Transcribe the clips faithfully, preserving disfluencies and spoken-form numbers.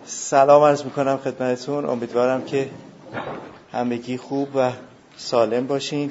سلام عرض میکنم خدمتتون. امیدوارم که همگی خوب و سالم باشین.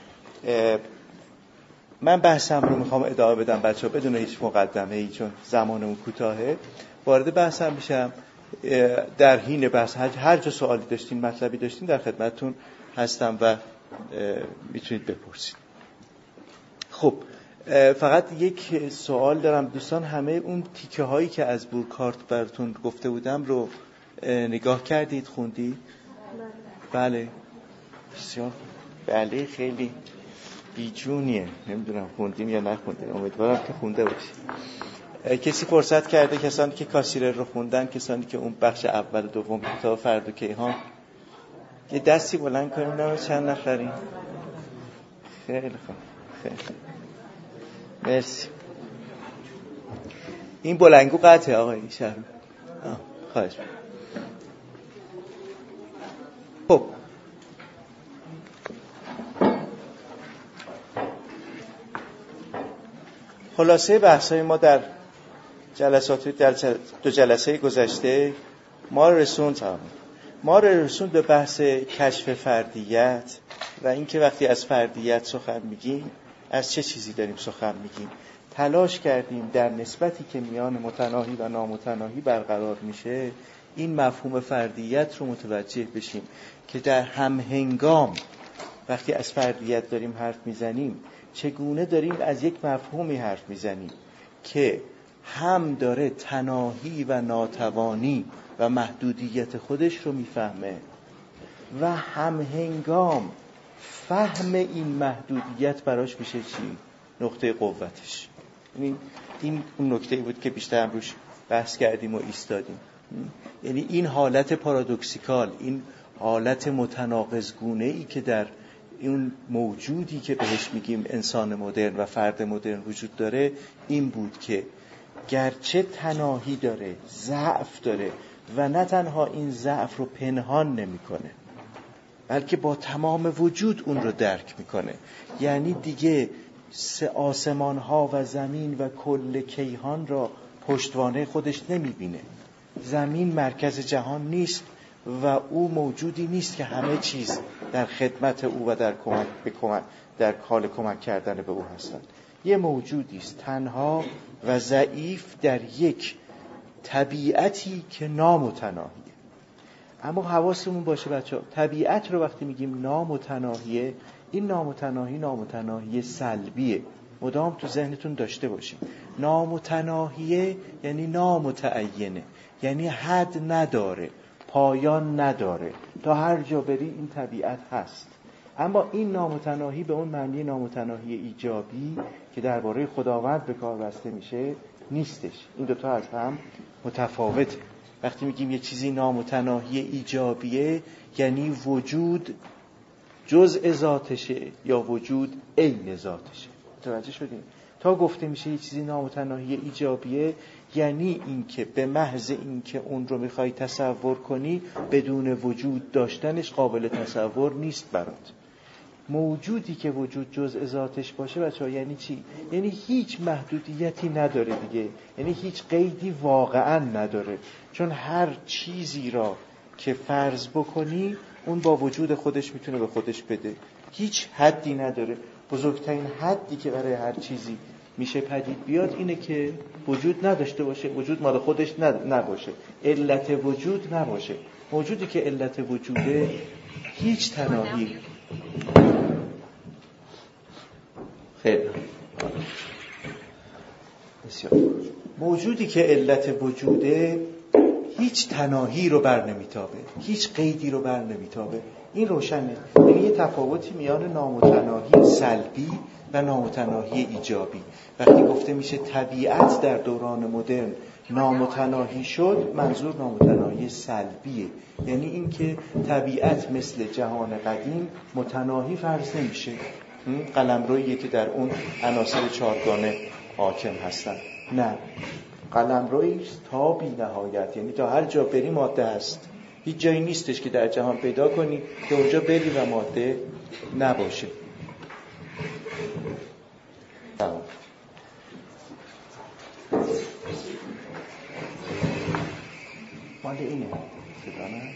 من بحثم رو میخوام ادامه بدم بچه ها بدون هیچ مقدمه ای، چون زمانمون کوتاهه. وارد بحثم میشم. در حین بحث هر جا سوالی داشتین، مطلبی داشتین، در خدمتتون هستم و میتونید بپرسید. خب فقط یک سوال دارم دوستان، همه اون تیکه هایی که از بورکارت براتون گفته بودم رو نگاه کردید، خوندید؟ بله بسیار بله، خیلی بیجونیه، نمیدونم خوندیم یا نخوندیم، امیدوارم که خونده باشید. کسی فرصت کرده؟ کسانی که کاسیرر رو خوندن، کسانی که اون بخش اول و دوم کتاب فرد و کیهان، یه دستی بلند کنیم نمید چند نفرین؟ خیلی خوب، خیلی مرسی. این بلنگو قطعه آقای شهر خواهش می‌کنم. خب خلاصه بحث‌های ما در جلسات در دو جلسه گذشته ما رسوند ما رسوند به بحث کشف فردیت و اینکه وقتی از فردیت سخن میگیم از چه چیزی داریم سخن میگیم. تلاش کردیم در نسبتی که میان متناهی و نامتناهی برقرار میشه این مفهوم فردیت رو متوجه بشیم که در همهنگام وقتی از فردیت داریم حرف میزنیم چگونه داریم از یک مفهومی حرف میزنیم که هم داره تناهی و ناتوانی و محدودیت خودش رو میفهمه و همهنگام فهم این محدودیت براش میشه چی؟ نقطه قوتش. یعنی این اون نکته‌ای بود که بیشتر هم روش بحث کردیم و ایستادیم. یعنی این حالت پارادوکسیکال، این حالت متناقض‌گونه‌ای که در این موجودی که بهش میگیم انسان مدرن و فرد مدرن وجود داره این بود که گرچه تناهی داره، ضعف داره و نه تنها این ضعف رو پنهان نمی‌کنه بلکه با تمام وجود اون رو درک میکنه. یعنی دیگه آسمان ها و زمین و کل کیهان را پشتوانه خودش نمیبینه. زمین مرکز جهان نیست و او موجودی نیست که همه چیز در خدمت او و در کمک به کمک در حال کمک کردن به او هستند. یه موجودی است تنها و ضعیف در یک طبیعتی که نامتناهیه. اما حواسمون باشه بچه ها، طبیعت رو وقتی میگیم نامتناهیه، این نامتناهی نامتناهی سلبیه. مدام تو ذهنتون داشته باشیم نامتناهیه یعنی نامتعینه، یعنی حد نداره، پایان نداره، تا هر جا بری این طبیعت هست. اما این نامتناهی به اون معنی نامتناهی ایجابی که درباره خداوند به کار بسته میشه نیستش. این دوتا از هم متفاوته. وقتی میگیم یه چیزی نامتناهی ایجابیه یعنی وجود جزء ذاتشه یا وجود عین ذاتشه. متوجه شدیم؟ تا گفته میشه یه چیزی نامتناهی ایجابیه یعنی این که به محض این که اون رو میخوای تصور کنی بدون وجود داشتنش قابل تصور نیست برات. موجودی که وجود جزء ذاتش باشه بچه‌ها یعنی چی؟ یعنی هیچ محدودیتی نداره دیگه، یعنی هیچ قیدی واقعا نداره، چون هر چیزی را که فرض بکنی اون با وجود خودش میتونه به خودش بده. هیچ حدی نداره. بزرگترین حدی که برای هر چیزی میشه پدید بیاد اینه که وجود نداشته باشه، وجود مال خودش نباشه، علت وجود نباشه. موجودی که علت وجوده هیچ تناهی خیلی بسیار موجودی که علت وجوده هیچ تناهی رو بر نمیتابه، هیچ قیدی رو بر نمیتابه. این روشنه. یعنی یه تفاوتی میان نامتناهی سلبی و نامتناهی ایجابی. وقتی گفته میشه طبیعت در دوران مدرن نامتناهی شد، منظور نامتناهی سلبیه. یعنی این که طبیعت مثل جهان قدیم متناهی فرض نمیشه. قلمرویی که در اون عناصر چهارگانه حاکم هستن. نه، قلمرویی تا بی نهایت، یعنی تا هر جا بری ماده هست. هیچ جایی نیستش که در جهان پیدا کنی که اونجا بری و ماده نباشه. تمام. مال اینه صدا نه؟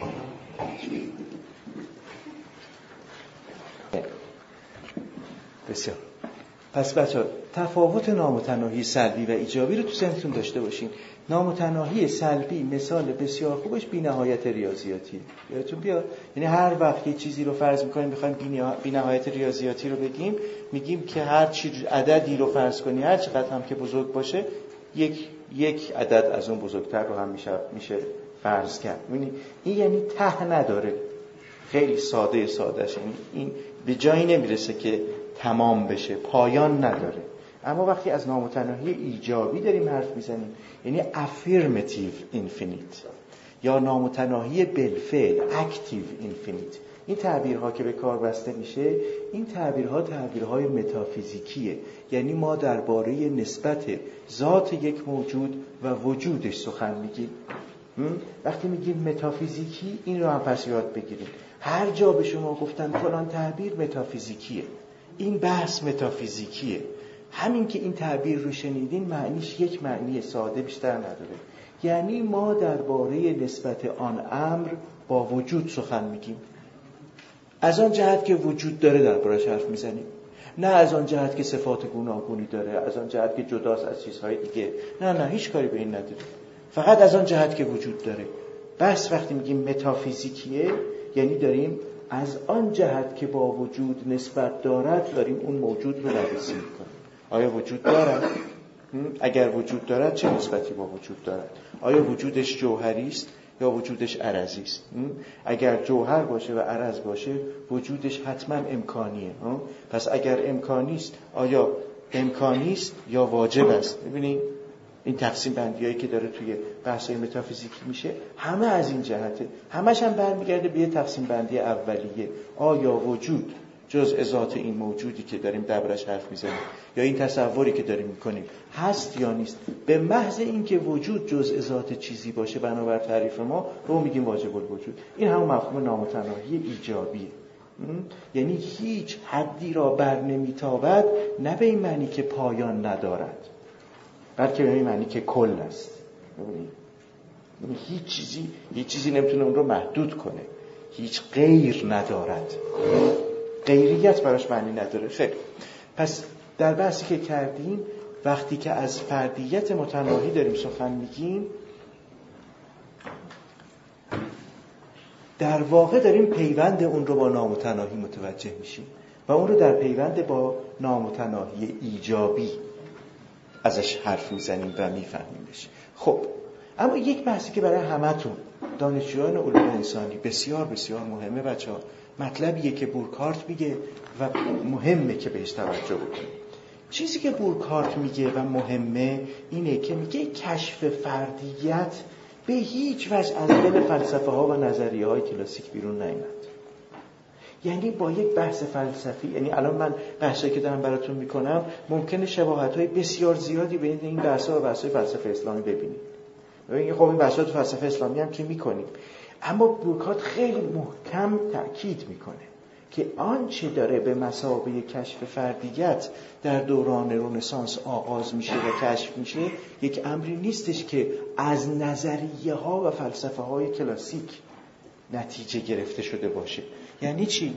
بسیار. پس بچه‌ها تفاوت نامتناهی سلبی و ایجابی رو تو ذهنتون داشته باشین. نامتناهی سلبی مثال بسیار خوبش بی‌نهایت ریاضیاتیه. یادتون بیاد، یعنی هر وقت یه چیزی رو فرض می‌کنیم می‌خوایم بی‌نهایت ریاضیاتی رو بگیم، میگیم که هر چی عددی رو فرض کنی هر چقدر هم که بزرگ باشه یک یک عدد از اون بزرگتر رو هم میشه میشه فرض کرد. یعنی این یعنی ته نداره. خیلی ساده سادهش، یعنی این به جایی نمیرسه که تمام بشه، پایان نداره. اما وقتی از نامتناهی ایجابی داریم حرف میزنیم، یعنی affirmative infinite یا نامتناهی بالفعل active infinite، این تعبیرها که به کار بسته میشه، این تعبیرها تعبیرهای متافیزیکیه. یعنی ما درباره نسبت ذات یک موجود و وجودش سخن میگیم. وقتی میگیم متافیزیکی، این رو هم پس یاد بگیریم. هر جا به شما گفتن فلان تعبیر متافیزیکیه، این بحث متافیزیکیه، همین که این تعبیر رو شنیدین معنیش یک معنی ساده بیشتر نداره. یعنی ما درباره نسبت آن امر با وجود سخن میگیم. از آن جهت که وجود داره دربارش حرف میزنیم، نه از آن جهت که صفات گوناگونی داره، از آن جهت که جداست از چیزهای دیگه. نه نه هیچ کاری به این نداره، فقط از آن جهت که وجود داره. بس وقتی میگیم متافیزیکیه، یعنی داریم از آن جهت که با وجود نسبت دارد داریم اون موجود رو بررسی میکنیم. آیا وجود دارد؟ اگر وجود دارد چه نسبتی با وجود دارد؟ آیا وجودش جوهری است یا وجودش عرضی است؟ اگر جوهر باشه و عرض باشه وجودش حتما امکانیه. پس اگر امکانی است آیا امکانی است یا واجب است؟ ببینید این تقسیم بندیایی که داره توی بحث‌های متافیزیکی میشه همه از این جهته، همش هم برمیگرده به یه تقسیم بندی اولیه. آیا وجود جزء ذات این موجودی که داریم دربارش حرف میزنیم یا این تصوری که داریم میکنیم هست یا نیست؟ به محض اینکه وجود جزء ذات چیزی باشه بنابر تعریف ما رو میگیم واجب الوجود. این همون مفهوم نامتناهی ایجابیه. یعنی هیچ حدی را بر نمیتابد، نه به این معنی که پایان ندارد، بلکه به این معنی که کل است. یعنی هیچ چیزی هیچ چیزی نمیتونه اون رو محدود کنه، هیچ غیر ندارد، غیریت براش معنی نداره. خیلی پس در بحثی که کردیم وقتی که از فردیت متناهی داریم سخن میگیم، در واقع داریم پیوند اون رو با نامتناهی متوجه میشیم و اون رو در پیوند با نامتناهی ایجابی ازش حرف میزنیم و میفهمیمش. خب اما یک بحثی که برای همتون دانشجویان علوم انسانی بسیار بسیار مهمه بچه‌ها، مطلبیه که بورکارت میگه و مهمه که بهش توجه بکنیم. چیزی که بورکارت میگه و مهمه اینه که میگه کشف فردیت به هیچ وجه از دل فلسفه ها و نظریه های کلاسیک بیرون نیامد. یعنی با یک بحث فلسفی، یعنی الان من بحثی که دارم براتون میکنم ممکنه شباهت های بسیار زیادی بین این بحث ها و بحث های فلسفه اسلامی ببینید. ببینید خب این بحث ها تو فلسفه اسلامی هم که میکنیم، اما بورکارت خیلی محکم تأکید میکنه که آنچه داره به مثابه کشف فردیت در دوران رنسانس آغاز میشه و کشف میشه یک امری نیستش که از نظریه ها و فلسفه های کلاسیک نتیجه گرفته شده باشه. یعنی چی؟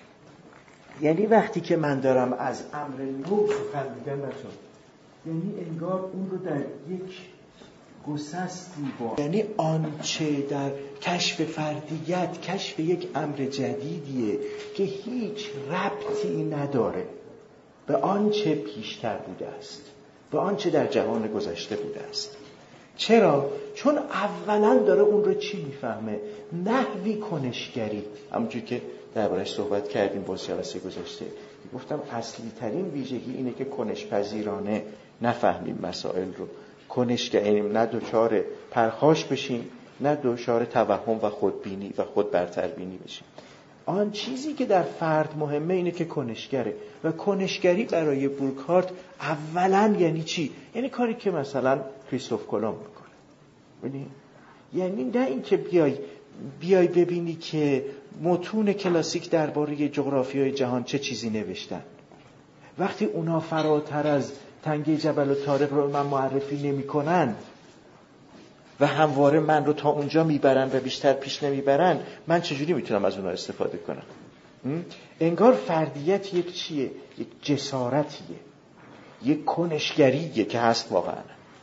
یعنی وقتی که من دارم از امر نو سخن میگم بچه‌ها، یعنی انگار اون رو در یک گسستی با، یعنی آنچه در کشف فردیت کشف یک امر جدیدیه که هیچ ربطی نداره به آنچه پیشتر بوده است، به آنچه در جهان گذشته بوده است. چرا؟ چون اولا داره اون رو چی میفهمه؟ نحوی کنشگری. همونجور که دربارش صحبت کردیم با جلسه گذشته، گفتم اصلی ترین ویژگی اینه که کنشپذیرانه نفهمیم مسائل رو، کنشگریم، نه دوچار پرخاش بشیم نه دوچار توهم و خودبینی و خود برتربینی بشیم. آن چیزی که در فرد مهمه اینه که کنشگره و کنشگری برای بورکارت اولا یعنی چی؟ یعنی کاری که مثلا کریستوف کلمب میکنه. ببین یعنی نه اینکه بیای بیای ببینی که متون کلاسیک درباره جغرافیای جهان چه چیزی نوشتن، وقتی اونا فراتر از تنگه جبل الطارق رو من معرفی نمی کنن و همواره من رو تا اونجا میبرن و بیشتر پیش نمیبرن، من چجوری میتونم از اونها استفاده کنم؟ انگار فردیت یک چیه؟ یک جسارتیه، یک کنشگریه که هست واقعا،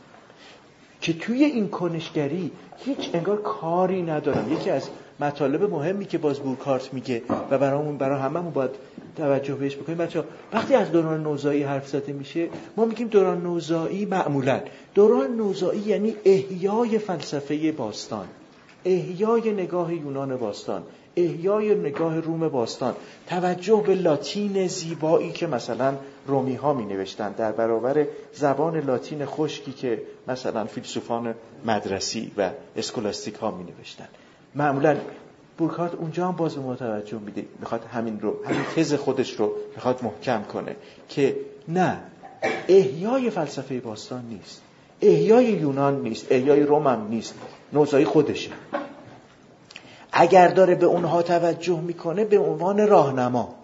که توی این کنشگری هیچ انگار کاری ندارم. یکی از مطالب مهمی که باز بورکارت میگه و برامون برای هممون باید توجه بهش بکنیم بچه‌ها، وقتی از دوران نوزایی حرف زده میشه ما میگیم دوران نوزایی، معمولا دوران نوزایی یعنی احیای فلسفه باستان، احیای نگاه یونان باستان، احیای نگاه روم باستان، توجه به لاتین زیبایی که مثلا رومی ها می نوشتن در برابر زبان لاتین خشکی که مثلا فیلسوفان مدرسی و اسکولاستیک ها می نوشتن. معمولا بورکارت اونجا هم باز به ما توجه میده، میخواد همین رو، همین تز خودش رو میخواد محکم کنه که نه، احیای فلسفه باستان نیست، احیای یونان نیست، احیای روم هم نیست، نوزایی خودشه. اگر داره به اونها توجه میکنه به عنوان راهنما،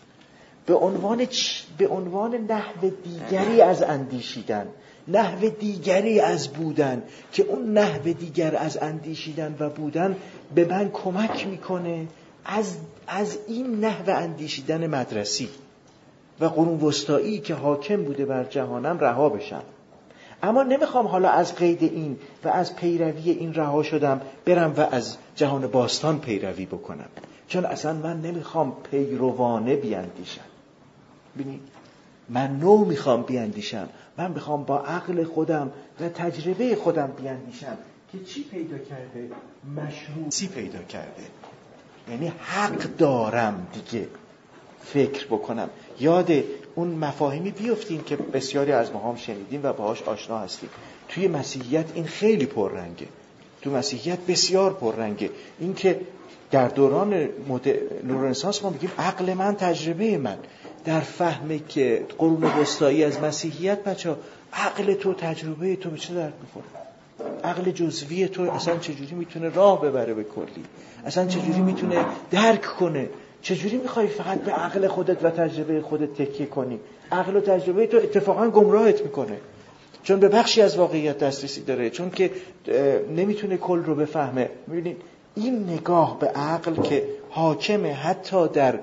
به عنوان چ... به عنوان نحو دیگری از اندیشیدن، نحو دیگری از بودن، که اون نحو دیگر از اندیشیدن و بودن به من کمک میکنه از از این نحو اندیشیدن مدرسی و قرون وسطایی که حاکم بوده بر جهانم رها بشم. اما نمیخوام حالا از قید این و از پیروی این رها شدم برم و از جهان باستان پیروی بکنم، چون اصلا من نمیخوام پیروانه بیاندیشم. ببینید، من نو میخوام بیاندیشم، من میخوام با عقل خودم و تجربه خودم بیاندیشم که چی پیدا کرده؟ مشروعی پیدا کرده، یعنی حق دارم دیگه فکر بکنم. یاد اون مفاهیمی بیفتیم که بسیاری از ما هم شنیدیم و باهاش آشنا هستیم. توی مسیحیت این خیلی پررنگه، تو مسیحیت بسیار پررنگه. این که در دوران رنسانس ما میگیم عقل من، تجربه من، در فهمه که قرون وسطایی از مسیحیت بچه ها، عقل تو، تجربه تو به چه درد میخوره؟ عقل جزوی تو اصلا چجوری میتونه راه ببره به کلی؟ اصلا چجوری میتونه درک کنه؟ چجوری میخوای فقط به عقل خودت و تجربه خودت تکیه کنی؟ عقل و تجربه تو اتفاقا گمراهت میکنه، چون به بخشی از واقعیت دسترسی داره، چون که نمیتونه کل رو بفهمه. میبینید این نگاه به عقل که حاکمه حتی در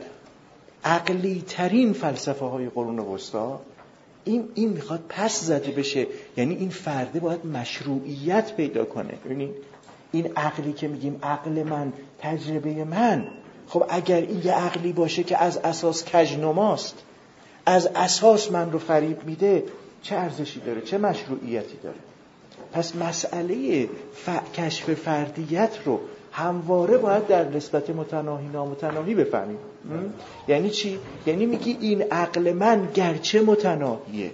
عقلی ترین فلسفه های قرون وسطا، این این میخواد پس زده بشه. یعنی این فرده باید مشروعیت پیدا کنه. ببینید این عقلی که میگیم عقل من، تجربه من، خب اگر این یه عقلی باشه که از اساس کژنماست، از اساس من رو فریب میده، چه ارزشی داره؟ چه مشروعیتی داره؟ پس مسئله ف... کشف فردیت رو همواره باید در نسبت متناهی نامتناهی بفهمیم. یعنی چی؟ یعنی میگی این عقل من گرچه متناهیه،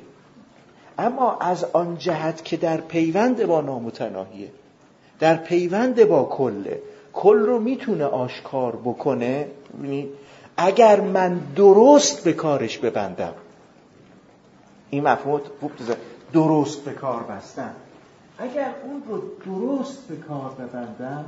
اما از آن جهت که در پیوند با نامتناهیه، در پیوند با کله، کل رو میتونه آشکار بکنه. اگر من درست به کارش ببندم، این مفهوم درست به کار بستن، اگر اون رو درست به کار ببندم،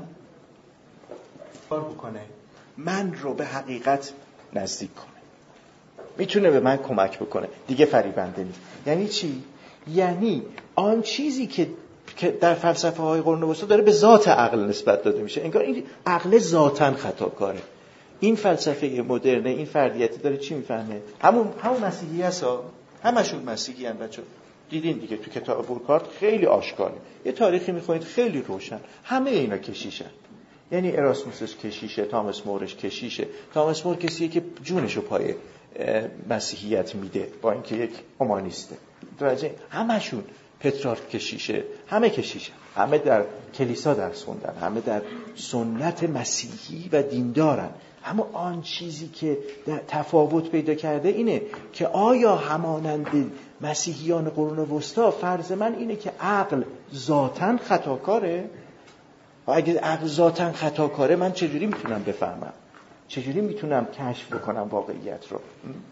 کار بکنه، من رو به حقیقت نزدیک کنه، میتونه به من کمک بکنه، دیگه فریبنده نیست. یعنی چی؟ یعنی آن چیزی که که در فلسفه های قرون وسطا داره به ذات عقل نسبت داده میشه، انگار این عقل ذاتاً خطاکاره. این فلسفه مدرن، این فردیتی داره چی میفهمه؟ همون همون مسیحی هستن، همشون مسیحی ان بچا. دیدین دیگه تو کتاب بورکارت خیلی آشکاره، یه تاریخی میخونید خیلی روشن، همه اینا کشیشن. یعنی اراسموسش کشیشه، تامس مورش کشیشه. تامس مور کسیه که جونشو پای مسیحیت میده، با اینکه یک اومانیسته. درجه همشون، پترارک کشیشه، همه کشیشه، همه در کلیسا درس خوندن، همه در سنت مسیحی و دیندارن. اما آن چیزی که در تفاوت پیدا کرده اینه که آیا همانند مسیحیان قرون وسطا فرض من اینه که عقل ذاتاً خطاکاره؟ و اگه عقل ذاتاً خطاکاره، من چجوری میتونم بفهمم؟ چجوری میتونم کشف بکنم واقعیت رو؟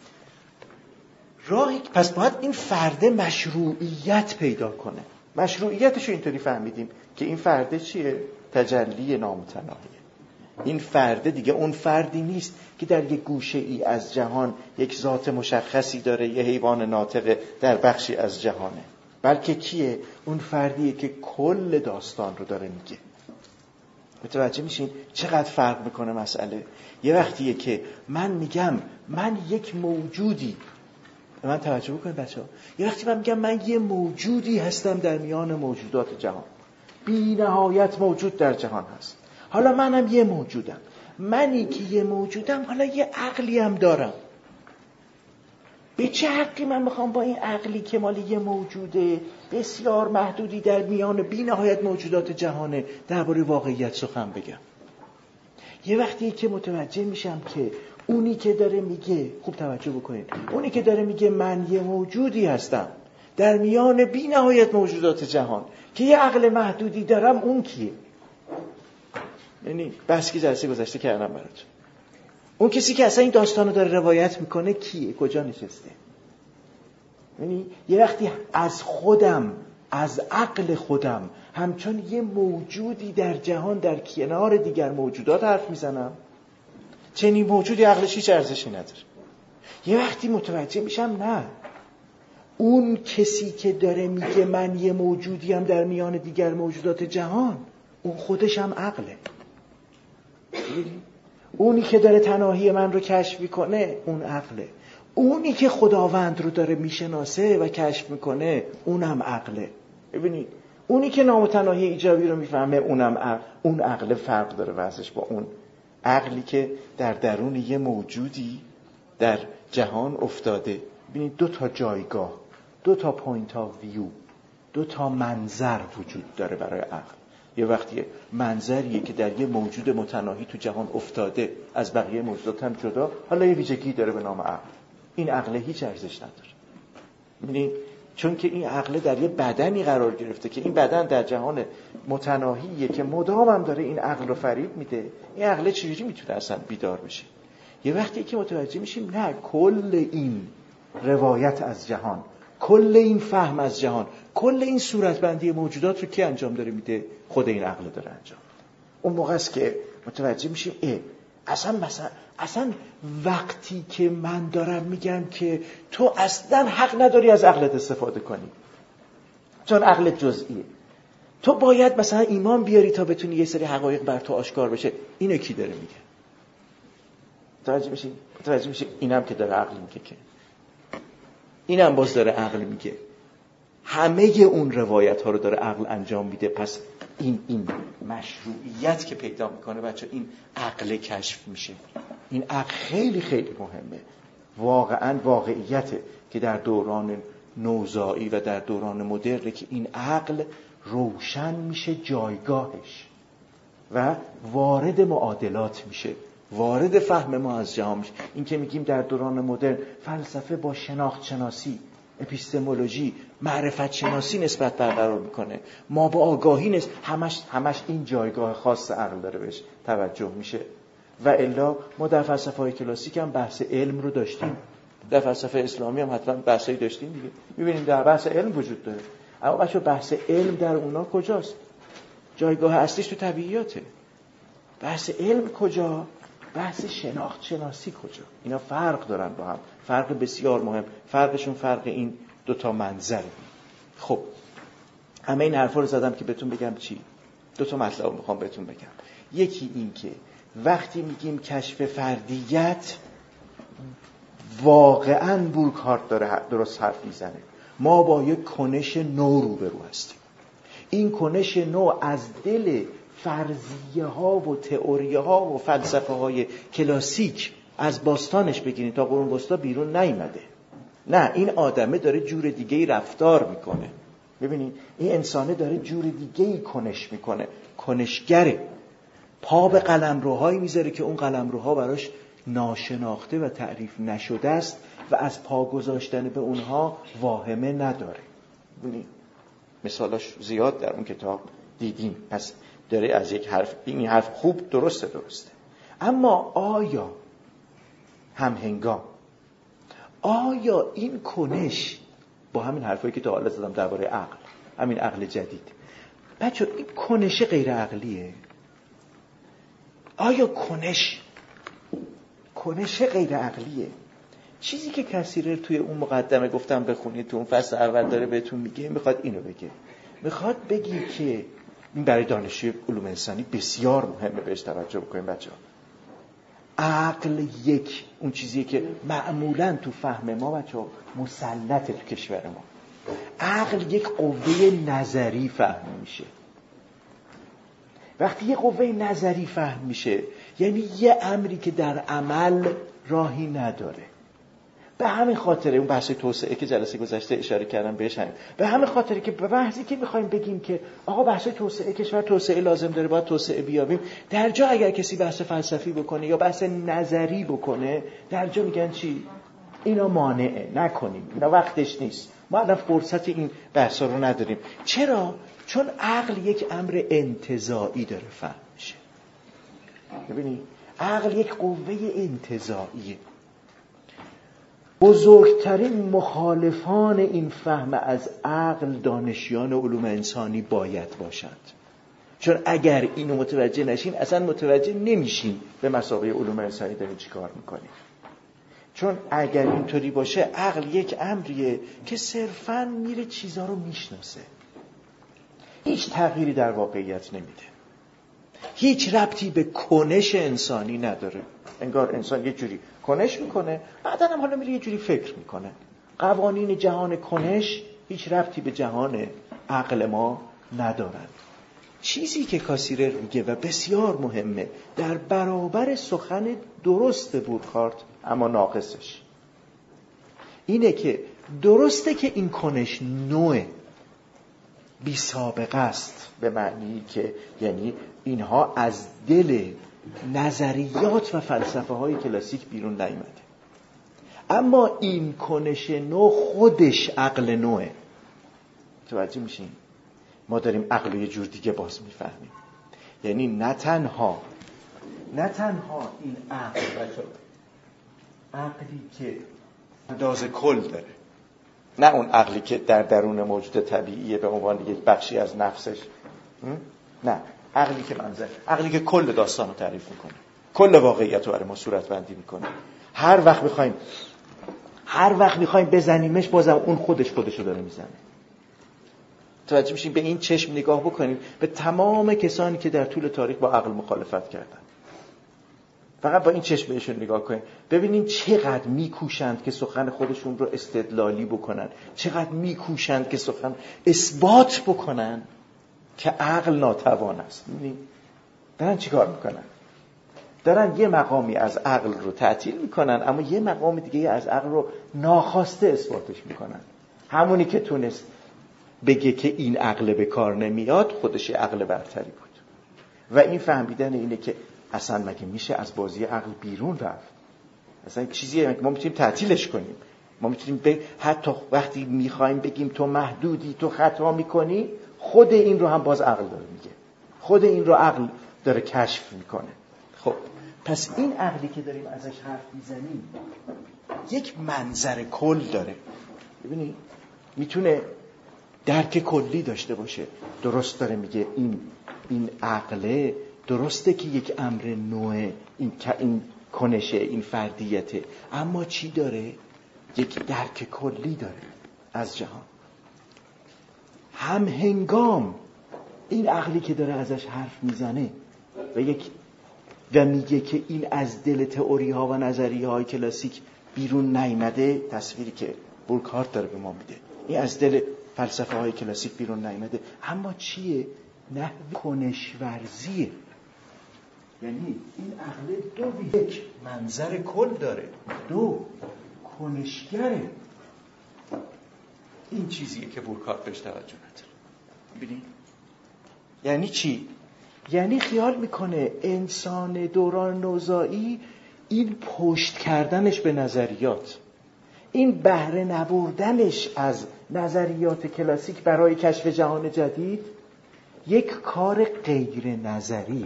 راهی پس باید این فرد مشروعیت پیدا کنه. مشروعیتش رو اینطوری فهمیدیم که این فرد چیه؟ تجلی نامتناهیه. این فرد دیگه اون فردی نیست که در یک گوشه ای از جهان یک ذات مشخصی داره، یه حیوان ناطق در بخشی از جهانه. بلکه کیه؟ اون فردیه که کل داستان رو داره میگه. متوجه میشین چقدر فرق میکنه مسئله؟ یه وقتیه که من میگم من یک موجودی، به من توجه بکنید بچه‌ها، یه وقتی من میگم من یه موجودی هستم در میان موجودات جهان، بی نهایت موجود در جهان هست، حالا منم یه موجودم، منی که یه موجودم حالا یه عقلی هم دارم. به چه حقی من میخوام با این عقلی که مال یه موجوده بسیار محدودی در میان بی نهایت موجودات جهانه درباره واقعیت سخن بگم؟ یه وقتی که متوجه میشم که اونی که داره میگه، خوب توجه بکنید، اونی که داره میگه من یه موجودی هستم در میان بی نهایت موجودات جهان که یه عقل محدودی دارم، اون کیه؟ یعنی بس که جلسه گذشته کردم براتون. اون کسی که اصلا این داستانو داره روایت میکنه کیه؟ کجا نشسته؟ یعنی یه وقتی از خودم، از عقل خودم همچون یه موجودی در جهان در کنار دیگر موجودات حرف میزنم، چنین موجودی عقلش هیچ ارزشی نداره. یه وقتی متوجه میشم نه، اون کسی که داره میگه من یه موجودیم در میان دیگر موجودات جهان، اون خودش هم عقله. اونی که داره تناهی من رو کشف میکنه اون عقله، اونی که خداوند رو داره میشناسه و کشف میکنه اونم عقله. ببینید اونی که نامتناهی ایجابی رو میفهمه اونم عقل. اون عقل فرق داره واسش با اون عقلی که در درون یه موجودی در جهان افتاده. ببینید دو تا جایگاه، دو تا پوینت آف ویو، دو تا منظر وجود داره برای عقل. یه وقتی منظریه که در یه موجود متناهی تو جهان افتاده از بقیه موجودات هم جدا، حالا یه ویژگی داره به نام عقل. این عقل هیچ ارزش نداره. ببینید چون که این عقل در یه بدنی قرار گرفته که این بدن در جهان متناهیه که مدام هم داره این عقل رو فریب میده، این عقل چجوری میتونه اصلا بیدار بشه؟ یه وقتی که متوجه میشیم نه، کل این روایت از جهان، کل این فهم از جهان، کل این صورتبندی موجودات رو کی انجام داره میده؟ خود این عقل داره انجام میده. اون موقع است که متوجه میشیم اه اصلا مثلا اصلا وقتی که من دارم میگم که تو اصلا حق نداری از عقلت استفاده کنی چون عقلت جزئیه، تو باید مثلا ایمان بیاری تا بتونی یه سری حقایق بر تو آشکار بشه، اینو کی داره میگه؟ متوجه میشین؟ متوجه میشین اینم که داره عقل میگه، که اینم باز داره عقل میگه. همه اون روایت ها رو داره عقل انجام میده. پس این این مشروعیت که پیدا میکنه بچه، این عقل کشف میشه. این عقل خیلی خیلی مهمه. واقعا واقعیته که در دوران نوزایی و در دوران مدرن که این عقل روشن میشه جایگاهش و وارد معادلات میشه، وارد فهم ما از جهان میشه. این که میگیم در دوران مدرن فلسفه با شناخت شناسی، اپیستمولوژی، معرفت شناسی نسبت برقرار میکنه، ما با آگاهی نیست، همش همش این جایگاه خاص عقل داره بهش توجه میشه. و الا ما در فلسفه های کلاسیک هم بحث علم رو داشتیم، در فلسفه اسلامی هم حتما بحثایی داشتیم دیگه. میبینیم در بحث علم وجود داره، اما بچه بحث علم در اونا کجاست؟ جایگاه اصلیش تو طبیعیاته. بحث علم کجا؟ بحث شناخت شناسی کجا؟ اینا فرق دارن با هم، فرق بسیار مهم. فرقشون فرق این دوتا منظره. خب همه این حرفا رو زدم که بهتون بگم چی؟ دوتا مطلب رو میخوام بهتون بگم. یکی این که وقتی میگیم کشف فردیت، واقعاً بورکهارت داره درست حرف میزنه. ما با یک کنش نو روبرو هستیم. این کنش نو از دل فرضیه ها و تئوریه ها و فلسفه های کلاسیک از باستانش بگیرید تا قرون وسطا بیرون نیامده. نه، این آدمه داره جور دیگه‌ای رفتار میکنه. ببینید این انسانه داره جور دیگه‌ای کنش میکنه، کنشگره. پا به قلمروهایی میذاره که اون قلمروها براش ناشناخته و تعریف نشده است و از پا گذاشتن به اونها واهمه نداره. ببینید مثالاش زیاد در اون کتاب دیدیم. پس داره از یک حرف، این حرف خوب درسته درسته اما آیا همهنگام آیا این کنش با همین حرفایی که تا حالا زدم درباره عقل، همین عقل جدید، بچه این کنش غیر عقلیه؟ آیا کنش کنش غیر عقلیه؟ چیزی که کاسیرر توی اون مقدمه گفتم بخونید، تو اون فصل اول داره بهتون میگه، میخواد اینو بگه. میخواد بگی که این برای دانشجوی علوم انسانی بسیار مهمه بهش توجه بکنیم بچه‌ها. عقل یک اون چیزیه که معمولاً تو فهم ما بچه‌ها مسلطه تو کشور ما. عقل یک قوه نظری فهم میشه. وقتی یه قوه نظری فهم میشه یعنی یه امری که در عمل راهی نداره. به همین خاطره اون بحث توسعه که جلسه گذشته اشاره کردم بهش همین. به همین خاطره که به بحثی که میخوایم بگیم که آقا بحث توسعه کشور توسعه لازم داره، باید توسعه بیابیم، در جا اگر کسی بحث فلسفی بکنه یا بحث نظری بکنه در جا میگن چی؟ اینا مانعه، نکنیم، اینا وقتش نیست، ما الان فرصت این بحثا رو نداریم. چرا؟ چون عقل یک امر انتزاعی داره فهم میشه. ببینید عقل یک قوه انتزاعیه. بزرگترین مخالفان این فهم از عقل دانشیان علوم انسانی باید باشند، چون اگر اینو متوجه نشین اصلا متوجه نمیشین به مثابه علوم انسانی دارین چی کار میکنین. چون اگر اینطوری باشه عقل یک امریه که صرفاً میره چیزا رو میشناسه، هیچ تغییری در واقعیت نمیده، هیچ ربطی به کنش انسانی نداره. انگار انسان یه جوری کنش میکنه بعدا هم حالا میره یه جوری فکر میکنه. قوانین جهان کنش هیچ ربطی به جهان عقل ما ندارن. چیزی که کاسیرر میگه و بسیار مهمه در برابر سخن درست بورکارت اما ناقصش اینه که درسته که این کنش نوع بی سابقه است، به معنی که یعنی اینها از دل نظریات و فلسفه های کلاسیک بیرون نیامده، اما این کنش نو خودش عقل نوه. توجه میشین؟ ما داریم عقل یه جور دیگه باز میفهمیم. یعنی نه تنها نه تنها این عقل عقلی که اندازه کل داره، نه اون عقلی که در درون موجود طبیعیه به عنوان یک بخشی از نفسش، نه، عقلی که منظر عقلی که کل داستان رو تعریف میکنه، کل واقعیت رو برای ما صورت بندی میکنه. هر وقت میخوایم هر وقت میخوایم بزنیمش بازم اون خودش خودش رو داره میزنه. توجه میشین؟ به این چشم نگاه بکنیم به تمام کسانی که در طول تاریخ با عقل مخالفت کردن، فقط با این چشم بهشون نگاه کنیم ببینین چقدر میکوشند که سخن خودشون رو استدلالی بکنن، چقدر میکوشند که سخن اثبات بکنن که عقل ناتوان است. میبینین دارن چیکار میکنن؟ دارن یه مقامی از عقل رو تعطیل میکنن اما یه مقام دیگه از عقل رو ناخواسته اثباتش میکنن. همونی که تونست بگه که این عقل به کار نمیاد خودش عقل برتری بود. و این فهمیدن اینه که اصلا مگه میشه از بازی عقل بیرون رفت؟ اصلا چیزیه که ما میتونیم تعطیلش کنیم. ما میتونیم ب... حتی وقتی میخوایم بگیم تو محدودی، تو خطا میکنی، خود این رو هم باز عقل داره میگه، خود این رو عقل داره کشف میکنه. خب پس این عقلی که داریم ازش حرف میزنیم یک منظر کل داره. ببینید میتونه درک کلی داشته باشه. درست داره میگه این این عقله درسته که یک امر نوعه، این این کنشه، این فردیته، اما چی داره؟ یک درک کلی داره از جهان. هم هنگام این عقلی که داره ازش حرف میزنه و یک و میگه که این از دل تئوری ها و نظریه های کلاسیک بیرون نیامده، تصویری که بورکهارت داره به ما میده، این از دل فلسفه های کلاسیک بیرون نیامده، اما چیه؟ نحو کنشورزیه. یعنی این عقل دو یک منظر کل داره، دو کنشگره. این چیزیه که بورکهارت بهش توجه نداره. ببینید یعنی چی؟ یعنی خیال میکنه انسان دوران نوزایی این پشت کردنش به نظریات، این بهره نبردنش از نظریات کلاسیک برای کشف جهان جدید یک کار غیر نظریه،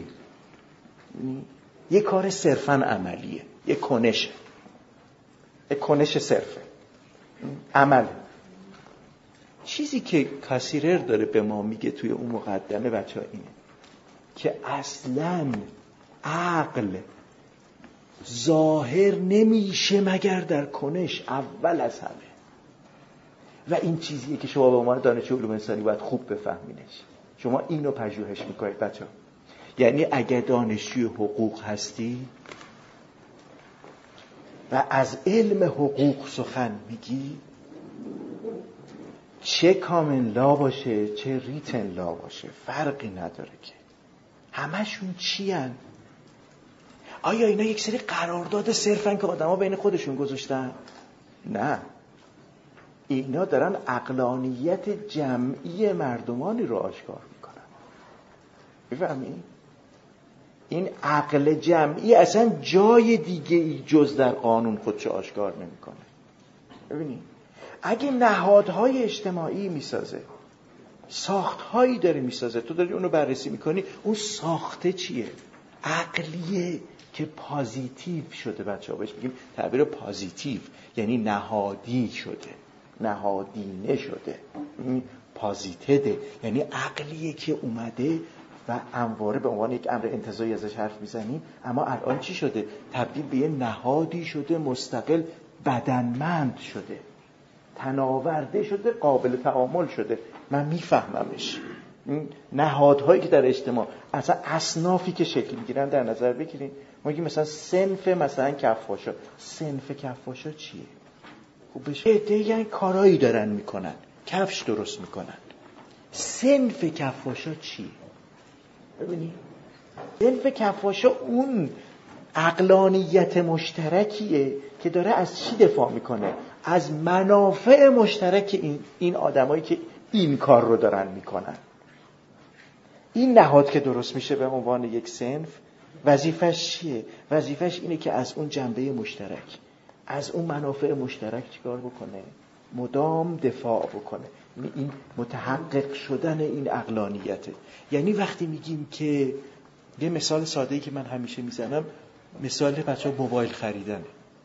یک کار صرفاً عملیه، یک کنشه، یک کنش صرفه، عمل. چیزی که کاسیرر داره به ما میگه توی اون مقدمه بچه ها اینه که اصلاً عقل ظاهر نمیشه مگر در کنش اول از همه. و این چیزیه که شما به عنوان دانشجو علوم انسانی باید خوب بفهمینش. شما اینو پژوهش میکنید بچه‌ها. یعنی اگه دانشجوی حقوق هستی و از علم حقوق سخن میگی، چه کامن لا باشه چه ریتن لا باشه فرقی نداره که همشون چی هن؟ آیا اینا یک سری قرارداد صرفن که آدم ها بین خودشون گذاشتن؟ نه، اینا دارن عقلانیت جمعی مردمانی رو آشکار میکنن. بفهمی؟ این عقل جمعی اصلا جای دیگه ای جز در قانون خودشو آشکار نمیکنه. ببینید اگه نهادهای اجتماعی میسازه، ساختهایی داره میسازه، تو داری اونو بررسی میکنی، اون ساخته چیه؟ عقلیه که پازیتیو شده. بچه ها بهش میگیم تعبیر پازیتیو، یعنی نهادی شده، نهادینه شده، پازیتده، یعنی عقلیه که اومده و همواره به عنوان یک امر انتزاعی ازش حرف میزنیم، اما الان چی شده؟ تبدیل به یه نهادی شده، مستقل، بدنمند شده، تناورده شده، قابل تعامل شده. من میفهممش. نهادهایی که در اجتماع، اصلا اصنافی که شکل میگیرن در نظر بگیریم. ما میگیم مثلا صنف مثلا کفاشا. صنف کفاشا چیه؟ خب بشه دیگه کارایی دارن میکنن، کفش درست میکنن. صنف کفاشا چیه؟ ببینید صنف کفاشا اون عقلانیت مشترکیه که داره از چی دفاع میکنه؟ از منافع مشترک این این آدمایی که این کار رو دارن میکنن. این نهاد که درست میشه به عنوان یک صنف، وظیفش چیه؟ وظیفش اینه که از اون جنبه مشترک، از اون منافع مشترک چیکار بکنه؟ مدام دفاع بکنه. این متحقق شدن این عقلانیته. یعنی وقتی میگیم که یه مثال ساده‌ای که من همیشه میزنم، مثال بچه‌ها موبایل خریدنه.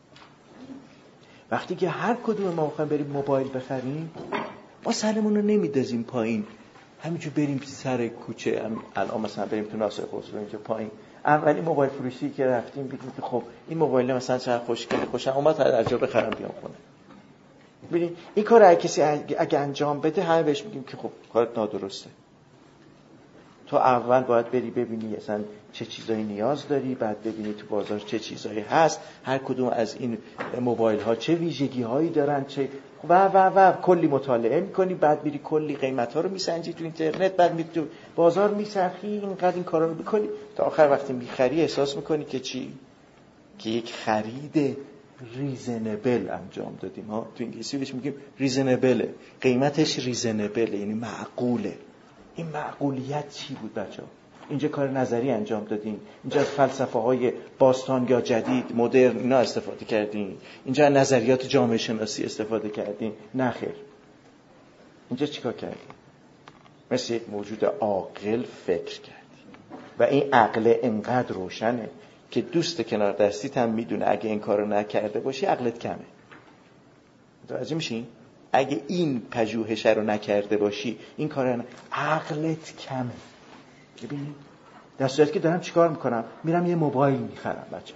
وقتی که هر کدوم ما می‌خوایم بریم موبایل بخریم، ما سرمون رو نمیدازیم پایین، همینجور بریم سر کوچه. هم الان مثلا بریم تو ناصر خسرو اینجا پایین، اولی موبایل فروشی که رفتیم بگیم که خب این موبایل مثلا چقدر خوشگله، خوشم اومد از جا بخرم بیام خونه. ببین این کار اگه کسی اگه انجام بده، همه بهش میگیم که خب کارت نادرسته. تو اول باید بری ببینی اصلا چه چیزایی نیاز داری، بعد ببینی تو بازار چه چیزایی هست، هر کدوم از این موبایل ها چه ویژگی هایی دارن، چه و و و کلی مطالعه میکنی، بعد میری کلی قیمت ها رو میسنجی تو اینترنت، بعد میری تو بازار میچرخی، اینقدر این کارا رو میکنی تا آخر وقتی میخری احساس میکنی که چی؟ که یک خرید ریزنبل انجام دادیم. ها تو انگلیسی بهش میگیم ریزنبل، قیمتش ریزنبل، یعنی معقوله. این معقولیت چی بود بچه‌ها؟ اینجا کار نظری انجام دادین، اینجا از فلسفه های باستان یا جدید مدرن اینا استفاده کردین، اینجا از نظریات جامعه شناسی استفاده کردین؟ نه خیر. اینجا چیکار کردین؟ مثل یک موجود عاقل فکر کردین و این عقل انقدر روشنه که دوست کنار دستیت هم میدونه اگه این کارو نکرده باشی عقلت کمه. متوجه میشین؟ اگه این پژوهش رو نکرده باشی، این کار رو، عقلت کمه. ببینید در صورتی که دارم چیکار میکنم؟ میرم یه موبایل میخرم بچه.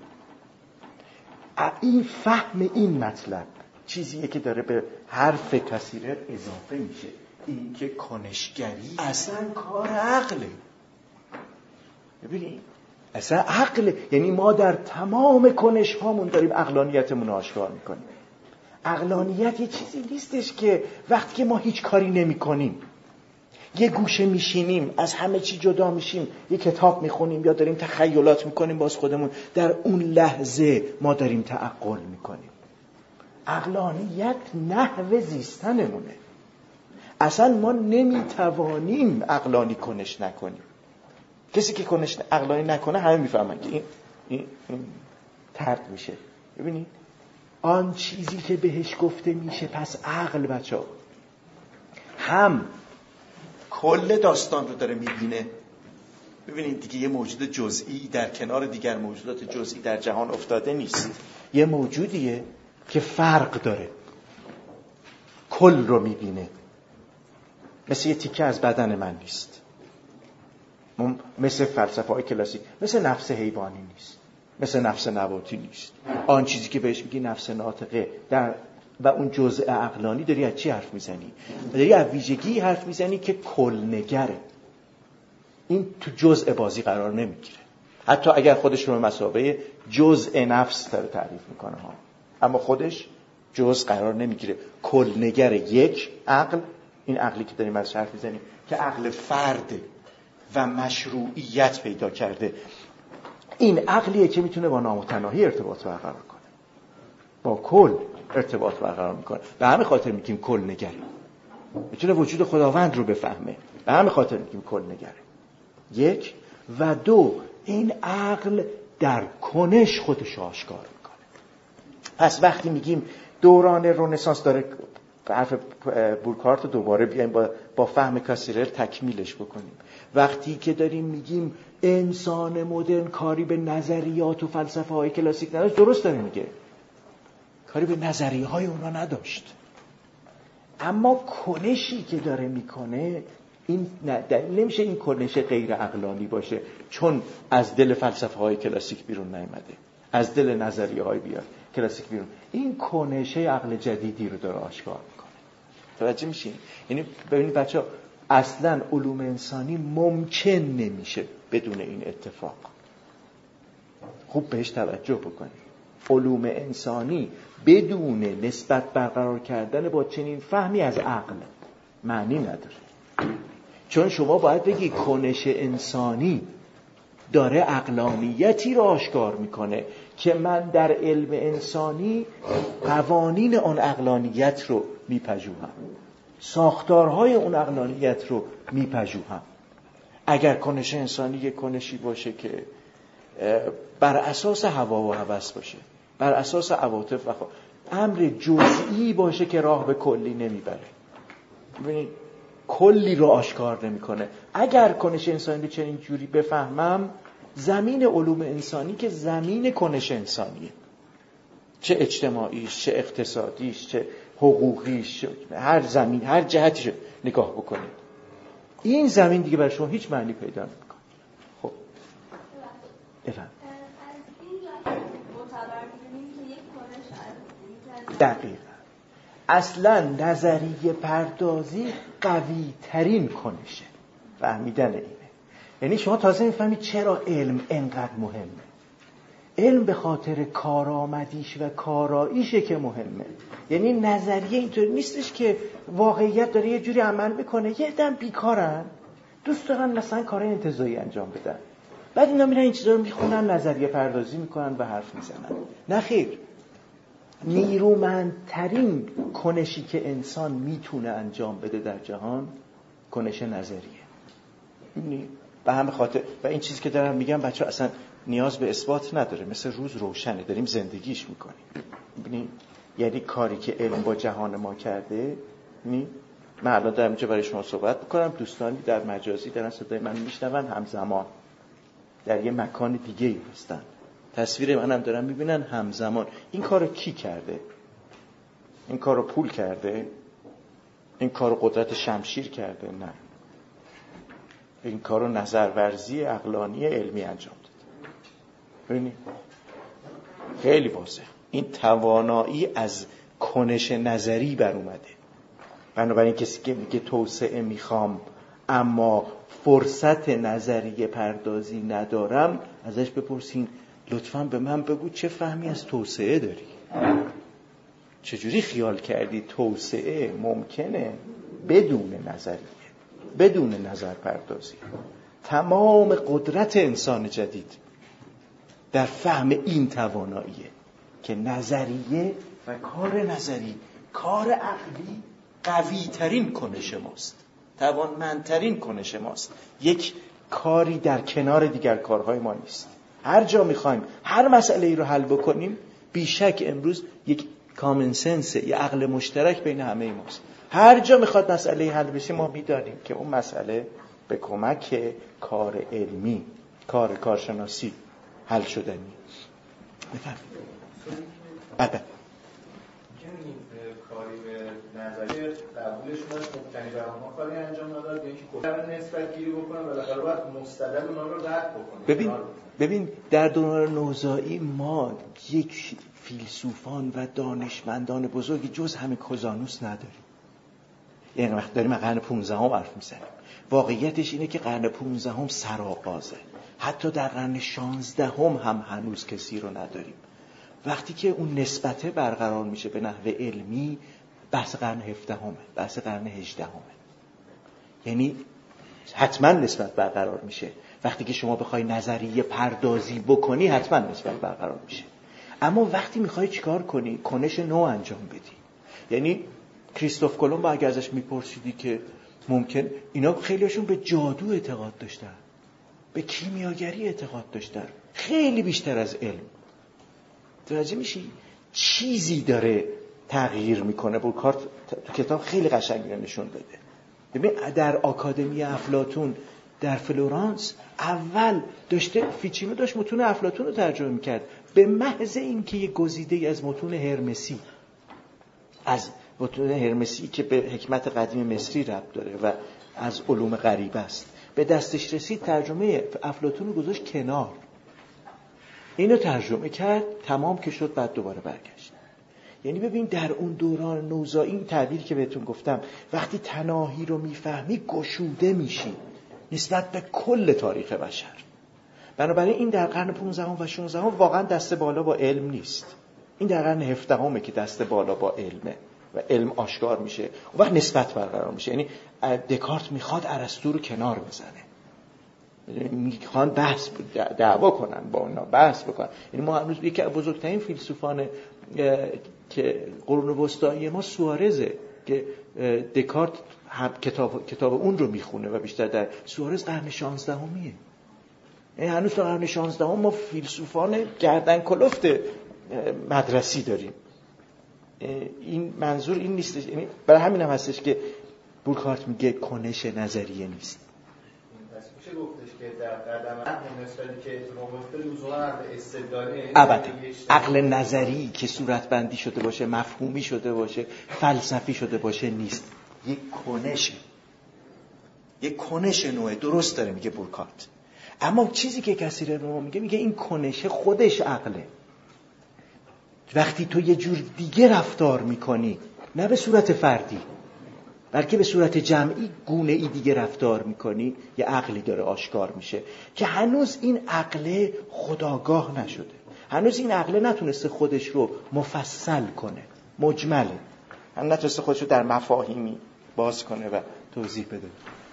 این فهم این مطلب چیزیه که داره به حرف کثیره اضافه میشه. این که کنشگری اصلا کار عقله. ببینید اصلا عقله، یعنی ما در تمام کنش هامون داریم عقلانیتمون رو آشکار میکنیم. عقلانیت یه چیزی نیستش که وقتی که ما هیچ کاری نمی کنیم، یه گوشه میشینیم، از همه چی جدا میشیم، یه کتاب میخونیم یا داریم تخیلات میکنیم باز خودمون، در اون لحظه ما داریم تعقل میکنیم. عقلانیت نحو زیستنمونه. اصلا ما نمیتوانیم عقلانی کنش نکنیم. کسی که کنش عقلانی نکنه همه میفهمن که این این, این طرد میشه. ببینید آن چیزی که بهش گفته میشه پس عقل بچه هم کل داستان رو داره میبینه. ببینید دیگه یه موجود جزئی در کنار دیگر موجودات جزئی در جهان افتاده نیست، یه موجودیه که فرق داره، کل رو میبینه. مثل یه تیکه از بدن من نیست، مثل فلسفه های کلاسیک، مثل نفس حیوانی نیست. مثل نفس نباتی نیست. آن چیزی که بهش میگی نفس ناطقه در و اون جزء عقلانی، داری از چی حرف میزنی؟ داری از ویژگی حرف میزنی که کلنگره. این تو جزء بازی قرار نمیگیره، حتی اگر خودش رو به مثابه جزء نفس داره تعریف میکنه ها، اما خودش جزء قرار نمیگیره. کلنگر یک عقل، این عقلی که داریم ازش حرف میزنیم که عقل فرد و مشروعیت پیدا کرده، این عقلیه که میتونه با نامتناهی ارتباط برقرار کنه، با کل ارتباط برقرار میکنه. به همین خاطر میگیم کل نگره. میتونه وجود خداوند رو بفهمه، به همین خاطر میگیم کل نگره. یک و دو، این عقل در کنش خودش آشکار میکنه. پس وقتی میگیم دوران رنسانس داره، حرف بورکارت رو دوباره بیایم با, با فهم کاسیرر تکمیلش بکنیم. وقتی که داریم میگیم انسان مدرن کاری به نظریات و فلسفه های کلاسیک نداشت، درست داره میگه، کاری به نظریه های اونا نداشت، اما کنشی که داره میکنه این دلیل نمیشه این کنش غیر عقلانی باشه، چون از دل فلسفه های کلاسیک بیرون نیامده، از دل نظریه های بیاد کلاسیک بیرون، این کنشه عقل جدیدی رو داره آشکار میکنه. توجه میشین؟ یعنی ببینید بچه‌ها، اصلا علوم انسانی ممکن نمیشه بدون این اتفاق. خوب بهش توجه بکنید. علوم انسانی بدون نسبت برقرار کردن با چنین فهمی از عقل معنی نداره. چون شما باید بگی کنش انسانی داره عقلانیتی رو آشکار میکنه که من در علم انسانی قوانین اون عقلانیت رو میپژوهم، ساختارهای اون عقلانیت رو میپژوهم. اگر کنش انسانی یک کنشی باشه که بر اساس هوا و هوس باشه، بر اساس عواطف و خوا... امر جزئی باشه که راه به کلی نمیبره، ببینید کلی رو آشکار نمیکنه. اگر کنش انسانی رو چنین جوری بفهمم، زمین علوم انسانی که زمین کنش انسانیه، چه اجتماعیش، چه اقتصادیش، چه حقوقیش، هر زمین، هر جهتیش نگاه بکنید، این زمین دیگه برای شما هیچ معنی پیدا نمیکنه. خب بفهم. دقیقا اصلا نظریه پردازی قوی ترین کنشه، فهمیدن اینه. یعنی شما تازه میفهمید چرا علم انقدر مهمه. علم به خاطر کارآمدیش و کاراییشه که مهمه. یعنی نظریه اینطور نیستش که واقعیت داره یه جوری عمل میکنه، یه دم بیکارن، دوست دارن مثلا کارهای انتزاعی انجام بدن، بعد اینا میرن این چیزا رو میخونن، نظریه پردازی میکنن و حرف میزنن. نه خیر، نیرومندترین کنشی که انسان میتونه انجام بده در جهان کنش نظریه. یعنی به همین خاطر و این چیزی که دارم میگم بچه‌ها اصلا نیاز به اثبات نداره، مثل روز روشنه، داریم زندگیش میکنیم. ببینید یعنی کاری که علم با جهان ما کرده، یعنی من الان دارم اینجا برای شما صحبت میکنم، دوستانی در مجازی دارن صدای من میشنون، همزمان در یه مکان دیگه ای هستن، تصویر منم دارن میبینن همزمان. این کارو کی کرده؟ این کارو پول کرده؟ این کارو قدرت شمشیر کرده؟ نه، این کارو نظرورزی عقلانی علمی انجام داد. ببینید خیلی واضح این توانایی از کنش نظری بر اومده. بنابراین کسی که میگه توسعه میخوام اما فرصت نظریه پردازی ندارم، ازش بپرسین لطفاً به من بگو چه فهمی از توسعه داری؟ چجوری خیال کردی توسعه ممکنه بدون نظریه، بدون نظر پردازی؟ تمام قدرت انسان جدید در فهم این تواناییه که نظریه و کار نظری، کار عقلی قوی ترین کنش ماست، توانمندترین کنش ماست. یک کاری در کنار دیگر کارهای ما نیست. هر جا میخوایم هر مسئله ای رو حل بکنیم، بیشک امروز یک کامن سنس، یک عقل مشترک بین همه ماست. هر جا میخواد مسئله حل بشه، ما میدانیم که اون مسئله به کمک کار علمی، کار کارشناسی حل شدنی. بفرمایید. بعد این کاری به نظری قبولشون از مبتنی بر ما کاری انجام نداد یا اینکه کلا نسبت گیری بکنن بالاخره باید مستدل اونا رو رد بکنن. ببین ببین در دوران نوزایی ما یک فیلسوفان و دانشمندان بزرگی جز همین کوزانوس نداریم. یعنی وقت داریم قرن پانزدهم حرف میزنیم. واقعیتش اینه که قرن پانزدهم سرآغازه. حتی در قرن شانزدهم هم هنوز کسی رو نداریم. وقتی که اون نسبته برقرار میشه به نحو علمی، بحث قرن هفدهمه، بحث قرن هجدهمه. یعنی حتما نسبت برقرار میشه. وقتی که شما بخوای نظریه پردازی بکنی حتما نسبت برقرار میشه. اما وقتی میخوای چیکار کنی، کنش نو انجام بدی. یعنی کریستوف کلمب اگه ازش میپرسیدی که ممکن، اینا خیلیشون به جادو اعتقاد داشتن، به کیمیاگری اعتقاد داشتن، خیلی بیشتر از علم. توجه میشی؟ چیزی داره تغییر میکنه. بورکارت تو کتاب خیلی قشنگ نشون داده. ببین در آکادمی افلاطون در فلورانس اول داشته فیچینو داشت متون افلاطون رو ترجمه میکرد به محض اینکه یه گزیده از متون هرمسی، از متون هرمسی که به حکمت قدیم مصری ربط داره و از علوم غریبه است، به دستش رسید، ترجمه افلاطون رو گذاشت کنار، اینو ترجمه کرد، تمام که شد، بعد دوباره برگشت. یعنی ببین در اون دوران نوزایی، این تعبیری که بهتون گفتم، وقتی تناهی رو میفهمی گشوده میشی نسبت به کل تاریخ بشر. بنابراین این در قرن پانزدهم و شانزدهم واقعا دست بالا با علم نیست. این در قرن هفدهمه که دست بالا با علمه و علم آشکار میشه. اون وقت نسبت برقرار میشه. یعنی دکارت میخواد ارسطو رو کنار بزنه، میخوان بحث دعوا کنن با اونا، بحث بکنن. یعنی ما هنوز یکی از بزرگترین فیلسوفان که قرون وسطایی ما سوارزه که دکارت هم کتاب کتاب اون رو میخونه و بیشتر در سوارز قرن شانزدهمیه. یعنی هنوز در قرن شانزدهم ما فیلسوفان گردن کلفت مدرسی داریم. این منظور این نیستش. یعنی برای همین هم هستش که بورکارت میگه کنش نظریه نیست. پس میشه گفتش که در قدم نسبتی که اتفاق لزوما به استدلالی ابدا عقل نظری که صورتبندی شده باشه، مفهومی شده باشه، فلسفی شده باشه نیست. یک کنشه، یک کنش نوعه. درست داره میگه بورکارت. اما چیزی که کسی رو میگه میگه این کنشه خودش عقله. وقتی تو یه جور دیگه رفتار میکنی، نه به صورت فردی بلکه به صورت جمعی گونه ای دیگه رفتار میکنی، یه عقلی داره آشکار میشه که هنوز این عقل خودآگاه نشده. هنوز این عقل نتونسته خودش رو مفصل کنه، مجمله. هم نتونسته خودش رو در مفاهیمی باز کنه و توضیح بده.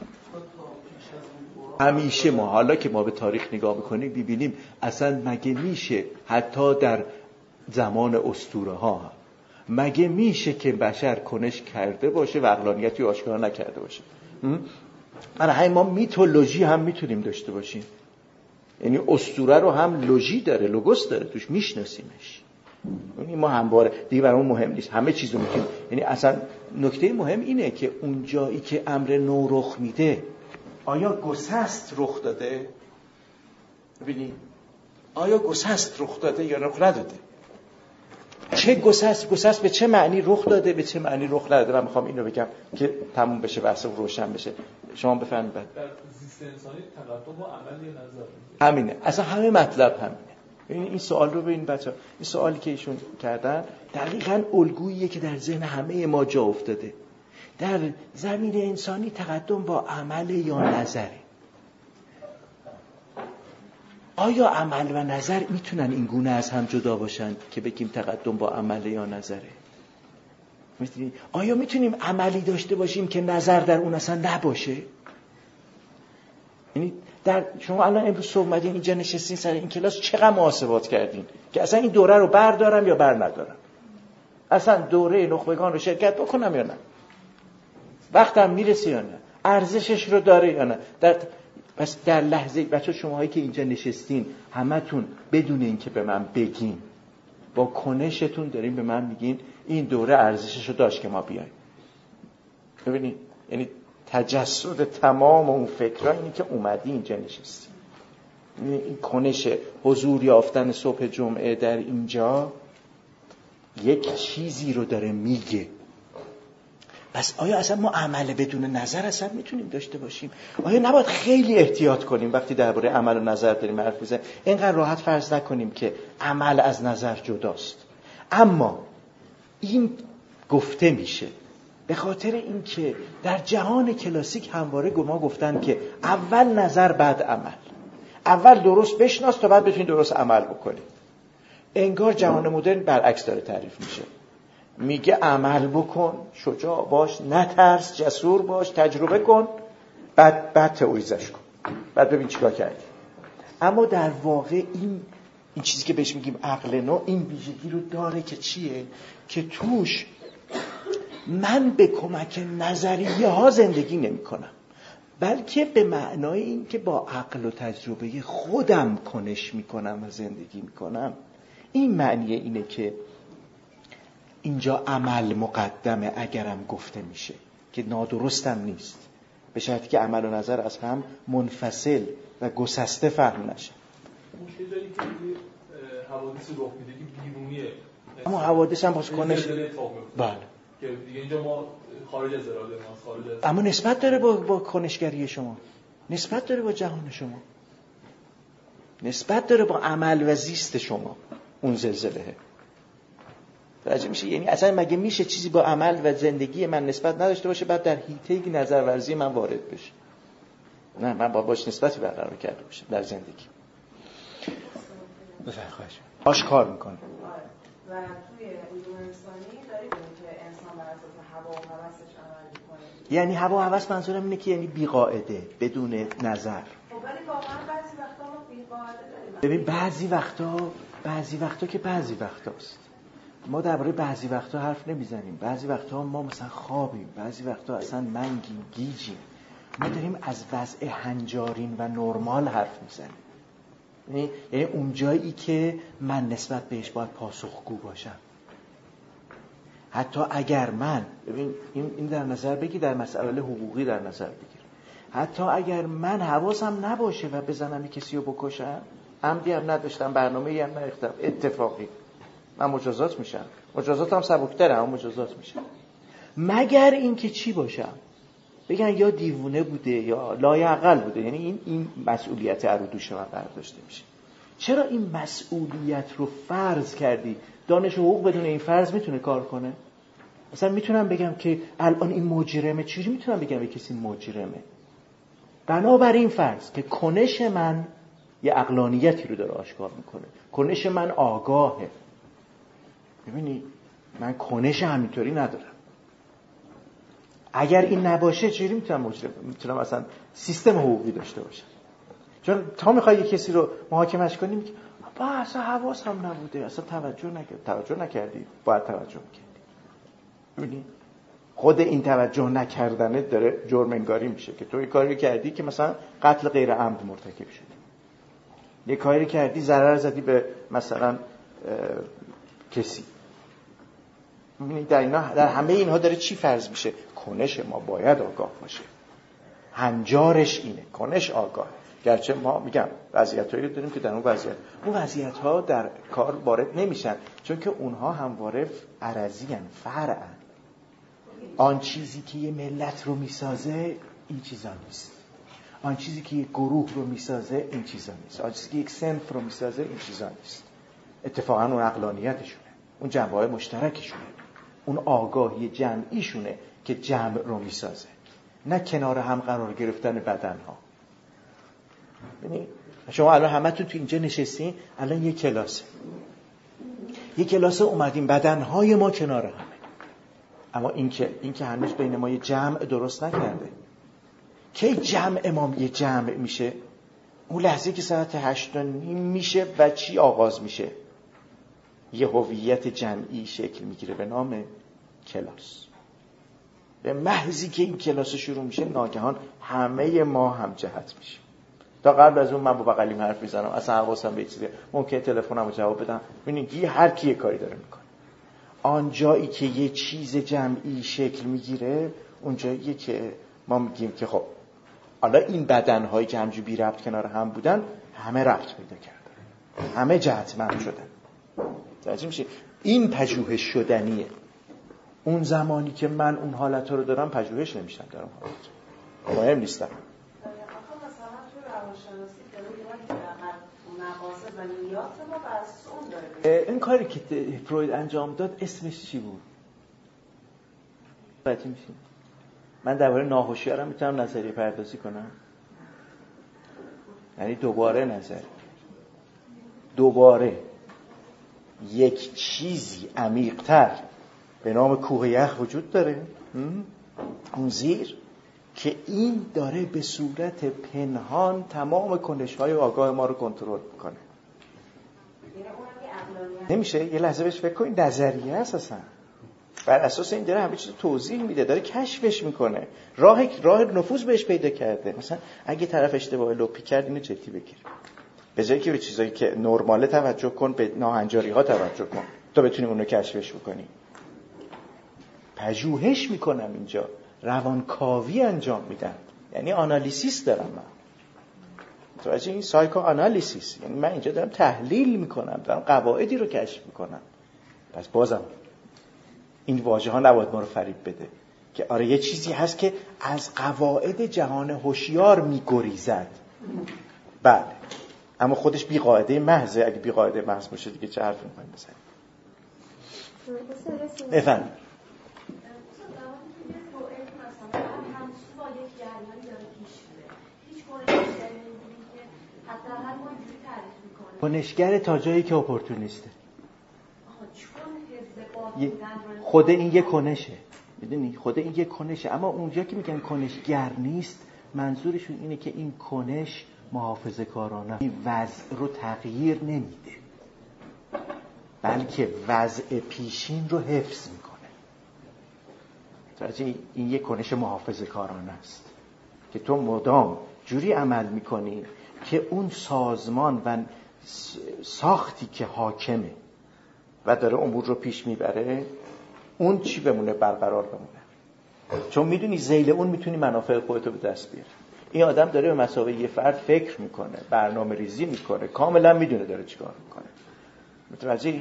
همیشه ما حالا که ما به تاریخ نگاه میکنیم ببینیم اصلا مگه میشه حتی در زمان اسطوره ها مگه میشه که بشر کنش کرده باشه و عقلانیتی آشکار نکرده باشه؟ برای ما میتولوژی هم میتونیم داشته باشیم. یعنی اسطوره رو هم لوژی داره، لوگوس داره، توش میشناسیمش. یعنی ما همواره دیگه برامون مهم نیست، همه چیزو میتونیم. یعنی اصلا نکته مهم اینه که اون جایی که امر نو رخ میده، آیا گسست رخ داده؟ ببینید آیا گسست رخ داده یا رخ نداده؟ چه گسست گسست به چه معنی رخ داده، به چه معنی رخ نداده؟ من میخوام اینو بگم که تموم بشه، بحث روشن بشه. شما بفرمایید. در زیست انسانی تقدم و عمل یا نظر همینه، اصلا همه مطلب همینه. ببین این سوال رو ببین بچه‌ها، این سوالی که ایشون کردن دقیقاً الگوییه که در ذهن همه ما جا افتاده. در زمین انسانی تقدم با عمل یا نظره؟ آیا عمل و نظر میتونن این گونه از هم جدا باشن که بگیم تقدم با عمل یا نظره؟ میتونیم؟ آیا میتونیم عملی داشته باشیم که نظر در اون اصلا نباشه؟ یعنی در شما الان امروز صبح اومدین اینجا نشستین سر این کلاس، چقدر محاسبات کردین که اصلا این دوره رو بردارم یا بر ندارم، اصلا دوره نخبگان رو شرکت بکنم یا نه، وقتم میرسه یا نه، ارزشش رو داره یا نه. در پس در لحظه بچه شماهایی که اینجا نشستین همتون بدون این که به من بگین، با کنشتون دارین به من میگین این دوره ارزشش رو داشت که ما بیایم. ببینید یعنی تجسد تمام اون فکرها اینی که اومدی اینجا نشستی. این کنش حضور یافتن صبح جمعه در اینجا یک چیزی رو داره میگه. پس آیا اصلا ما عمل بدون نظر اصلا میتونیم داشته باشیم؟ آیا نباید خیلی احتیاط کنیم وقتی درباره عمل و نظر داریم حرف میزنیم؟ اینقدر راحت فرض نکنیم که عمل از نظر جداست. اما این گفته میشه به خاطر اینکه در جهان کلاسیک همواره ما گفتن که اول نظر بعد عمل، اول درست بشناس تا بعد بتونی درست عمل بکنی. انگار جهان مدرن برعکس داره تعریف میشه، میگه عمل بکن، شجاع باش، نترس، جسور باش، تجربه کن، بعد بعد تئوریزش کن، بعد ببین چیکار کردی. اما در واقع این این چیزی که بهش میگیم عقل نو این ویژگی رو داره که چیه؟ که توش من به کمک نظریه ها زندگی نمی کنم، بلکه به معنای این که با عقل و تجربه خودم کنش می کنم و زندگی می کنم. این معنی اینه که اینجا عمل مقدمه اگرم گفته میشه که نادرستم نیست، به شرطی که عمل و نظر از هم منفصل و گسسته فهم نشه. اون چه جایی که حوادث رخ میده که بیرونیه، اما حوادث هم باز کنش بله که دیگه اینجا ما خارج از اراده ماست، خارج از، اما نسبت داره با با کنشگری شما، نسبت داره با جهان شما، نسبت داره با عمل و زیست شما. اون زلزله راجع میشه، یعنی اصلا مگه میشه چیزی با عمل و زندگی من نسبت نداشته باشه بعد در حیطه نظرورزی من وارد بشه؟ نه، من با باش نسبتی برقرار کرده باشم در زندگی. بفرمایید. خواهش آشکار میکنه. و توی علوم انسانی داریم که انسان بر اساس هوا و هوسش عمل میکنه. یعنی هوا و هوس منظورم اینه که یعنی بی قاعده، بدون نظر. خب ولی واقعا بعضی وقتا ما بی قاعده داریم. ببین بعضی وقتا بعضی وقتا که بعضی وقتاست. ما درباره بعضی وقتا حرف نمیزنیم. بعضی وقتا ما مثلا خوابیم، بعضی وقتا اصلا منگیم، گیجیم. ما داریم از وضع هنجارین و نرمال حرف میزنیم. یعنی یعنی اون جایی که من نسبت بهش باید پاسخگو باشم. حتی اگر من ببین این این در نظر بگی، در مسائل حقوقی در نظر بگیر، حتی اگر من حواسم نباشه و بزنم کسی رو بکشم، عمدی هم نداشتم، برنامه‌ای هم نریختم، اتفاقی، من مجازات میشم. مجازات هم سبک‌تره اما مجازات میشم. مگر اینکه چی باشم؟ بگن یا دیوونه بوده یا لایعقل بوده، یعنی این این مسئولیت رو دوش من برداشته میشه. چرا این مسئولیت رو فرض کردی؟ دانش حقوق بدون این فرض میتونه کار کنه؟ مثلا میتونم بگم که الان این مجرمه، چجوری میتونم بگم به کسی مجرمه؟ بنابراین فرض که کنش من یه عقلانیتی رو داره آشکار میکنه، کنش من آگاهه. ببینی من کنش همینطوری ندارم. اگر این نباشه چجوری میتونم مجرم میتونم اصلا سیستم حقوقی داشته باشم؟ چون تا میخوای یه کسی رو محاکمش کنی میگی با اصلا حواس هم نبوده، اصلا توجه نکرد. توجه نکردی، باید توجه میکردی. ببینی خود این توجه نکردنه داره جرم انگاری میشه که تو یه کاری کردی که مثلا قتل غیر عمد مرتکب شدی، یه کاری کردی ضرر زدی به مثلا کسی. می‌بینید در اینا، در همه اینها داره چی فرض میشه؟ کنش ما باید آگاه باشه. هنجارش اینه، کنش آگاه. گرچه ما میگم وضعیتایی داریم که در اون وضعیت اون وضعیت‌ها در کار وارد نمیشن، چون که اونها همواره عرضی ان، فرعن. آن چیزی که یه ملت رو میسازه این چیزا نیست، آن چیزی که یک گروه رو میسازه این چیزا نیست، آن چیزی که یک صنف رو میسازه این چیزا نیست. اتفاقا اون عقلانیتشونه، اون جنبه‌های مشترکشونه، اون آگاهی جمعیشونه که جمع رو میسازه، نه کنار هم قرار گرفتن بدنها. یعنی شما الان همتون تو اینجا نشستین، الان یک کلاسه یک کلاسه اومدیم، بدنهای ما کنار همه، اما این که این که هنوز بین ما یه جمع درست نکرده. کی جمع ما یه جمع میشه؟ اون لحظه که ساعت هشت و نیم میشه و چی آغاز میشه؟ یه هویت جمعی شکل میگیره به نام کلاس. به محضی که این کلاس شروع میشه ناگهان همه ما هم جهت میشه. تا قبل از اون من با بغلیم حرف میزنم، اصلا حواسم به چیزی، ممکنه تلفنمو جواب بدم، ببینید هر کی یه کاری داره میکنه. آن جایی که یه چیز جمعی شکل میگیره اون جاییه که ما میگیم که خب حالا این بدنهایی که همجوری بی ربط کنار هم بودن همه ربط پیدا کردن، همه جهتمند شدن. توجه میشه؟ این پژوهش شدنیه. اون زمانی که من اون حالت رو دارم پژوهش نمیشم دارم حالت مهم نیستم. این کاری که فروید انجام داد اسمش چی بود؟ متوجه میشین؟ من درباره ناهوشیارم میتونم نظریه پردازی کنم. یعنی دوباره نظر دوباره یک چیزی عمیق‌تر به نام کوه یخ وجود داره اون زیر که این داره به صورت پنهان تمام کنش‌های آگاه ما رو کنترل میکنه. نمیشه یه لحظه بهش فکر کنید، نظریه اساسا بر اساس این داره همه چیز توضیح میده، داره کشفش میکنه، راه راه نفوذ بهش پیدا کرده. مثلا اگه طرف اشتباه لپی کرد اینو جدی بگیر، به جای که به چیزایی که نرماله توجه کن، به ناهنجاری ها توجه کن تا بتونیم اونو کشفش بکنیم. پژوهش میکنم اینجا، روانکاوی انجام میدم، یعنی آنالیسیس دارم من. متوجه این سایکو آنالیسیس، یعنی من اینجا دارم تحلیل میکنم، دارم قواعدی رو کشف میکنم. پس بازم این واژه ها نباید ما رو فریب بده که آره یه چیزی هست که از قواعد جهان هوشیار میگریزد. بله، اما خودش بی قاعده محضه. اگه بی قاعده محض باشه دیگه چه حرفی میخوایم بزنیم؟ بفهم کنشگر تا جایی که اپورتونیسته. خود این یه کنشه، میدونی خود این یه کنشه، اما اونجا که میگن کنشگر نیست منظورشون اینه که این کنش محافظه کارانه، این وضع رو تغییر نمیده بلکه وضع پیشین رو حفظ میکنه. توجه این یه کنش محافظه کارانه است که تو مدام جوری عمل میکنی که اون سازمان و ساختی که حاکمه و داره امور رو پیش میبره اون چی بمونه؟ برقرار بمونه. چون میدونی ذیل اون میتونی منافع خودتو به دست بیاری. این آدم داره به مثابه یه فرد فکر میکنه، برنامه ریزی میکنه، کاملا میدونه داره چیکار میکنه. متوجهی؟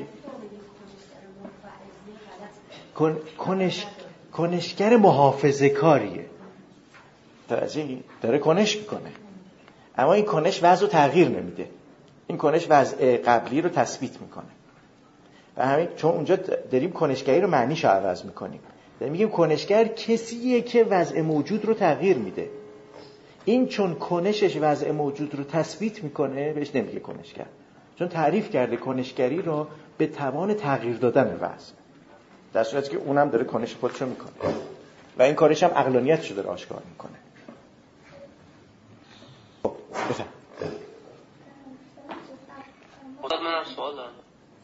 کن... کنش... کنشگر محافظه کاریه. متوجهی؟ داره کنش میکنه، اما این کنش وضع رو تغییر نمیده. این کنش وضع قبلی رو تثبیت میکنه. و همین چون اونجا داریم کنشگری رو معنیش عوض میکنیم، داریم میگیم کنشگر کسیه که وضع موجود رو تغییر میده. این چون کنشش وضع موجود رو تثبیت میکنه بهش نمیگه کنشگر، چون تعریف کرده کنشگری رو به توان تغییر دادن وضع، در صورتی که اونم داره کنش خودش رو میکنه و این کارش هم عقلانیتش رو داره آشکار میکنه. خب بفهم. خودت منم سوال دارم.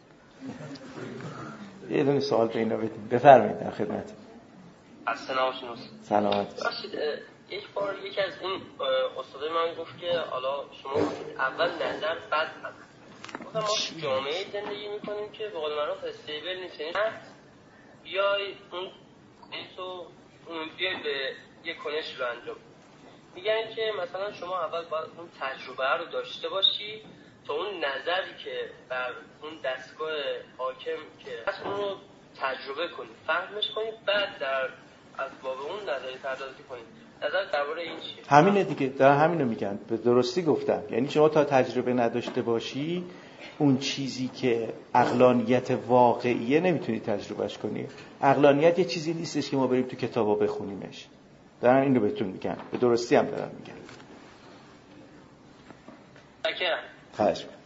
یه دونه سوال به اینا بدیم. بفرمایید، در خدمت. اصلا نباشید. سلامت. باشید. یک بار یکی از این استادای من گفت که حالا شما اول نظر بعد عمل. مثلا ما جامعه زندگی میکنیم که به قول معروف استیبل نیست، یعنی بیای اون کنشو اون بیای به یک کنش رو انجام. میگن که مثلا شما اول باید اون تجربه رو داشته باشی تا اون نظری که بر اون دستگاه حاکم که اصلا اون رو تجربه کنی، فهمش کنی، بعد در از باب اون نظری پردازی کنی. نظر درباره این چیه؟ همینه دیگه، در همینو میگن. به درستی گفتم. یعنی شما تا تجربه نداشته باشی اون چیزی که عقلانیت واقعیه نمیتونی تجربهش کنی. عقلانیت یه چیزی نیستش که ما بریم تو کتابا بخونیمش. دارن اینو بهتون میگن، به درستی هم دارن میگن. اگر خواهش میکنم.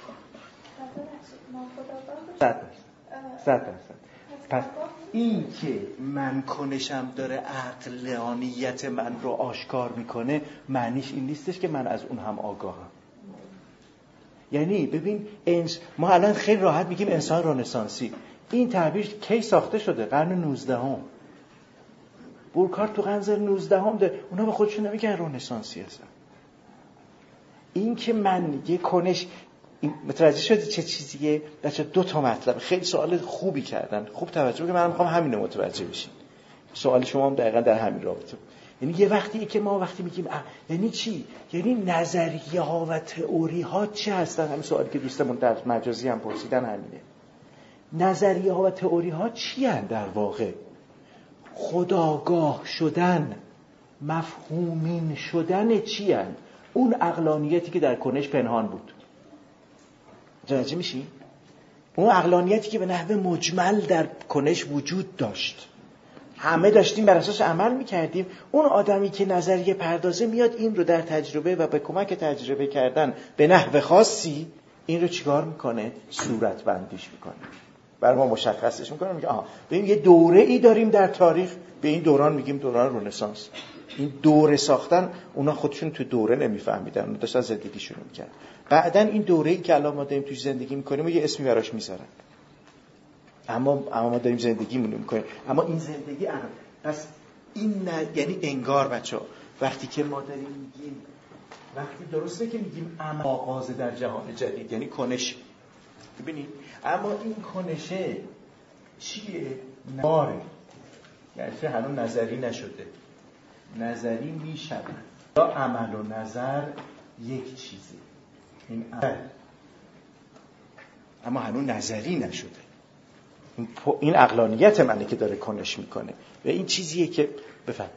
صد صد درصد. پس این که من کنشم داره عقلانیت من رو آشکار میکنه معنیش این نیستش که من از اون هم آگاهم. یعنی ببین انس... ما الان خیلی راحت میگیم انسان رنسانسی. این تعبیر کی ساخته شده؟ قرن نوزدهم. بورکارت تو قرن نوزدهم ده اونا به خودشون نمیگن رنسانسی هستن. این که من یه کنش متوجه شدی چه چیزیه؟ بچه دو تا مطلب خیلی سوال خوبی کردن، خوب توجه که من میخوام همین رو متوجه بشین. سوال شما هم دقیقا در همین رابطه. یعنی یه وقتی که ما وقتی میگیم اه، یعنی چی؟ یعنی نظریه ها و تئوری ها چه هستن؟ همین سوالی که دوستمون در مجازی هم پرسیدن همینه. نظریه ها و تئوری ها چی هن در واقع؟ خودآگاه شدن، مفهومین شدن چی هن؟ اون عقلانیتی که در کنش پنهان بود. متوجه میشی؟ اون عقلانیتی که به نحو مجمل در کنش وجود داشت، همه داشتیم بر اساس عمل میکردیم. اون آدمی که نظریه پردازه میاد این رو در تجربه و به کمک تجربه کردن به نحو خاصی این رو چیکار میکنه؟ صورت بندیش میکنه، برای ما مشخصش میکنه. میگه آها ببین یه دوره ای داریم در تاریخ، به این دوران میگیم دوران رنسانس. این دوره ساختن اونا خودشون تو دوره نمیفهمیدن، اونا داشتن زندگیشون میکردن. بعدن این دوره ای که الان ما داریم توش زندگی میکنیم یه اسمی براش میذارن، اما اما ما داریم زندگیمون میکنیم. اما این زندگی عقل. پس این نه... یعنی انگار بچه‌ها وقتی که ما داریم میگیم، وقتی درسته که میگیم اما آغاز در جهان جدید یعنی کنش، ببینید اما این کنشه چیه؟ ناره، یعنی هنوز نظری نشده. نظری میشود یا عمل و نظر یک چیزه، این عمل اما هنوز نظری نشده. این, این عقلانیت منه که داره کنش میکنه و این چیزیه که بفهم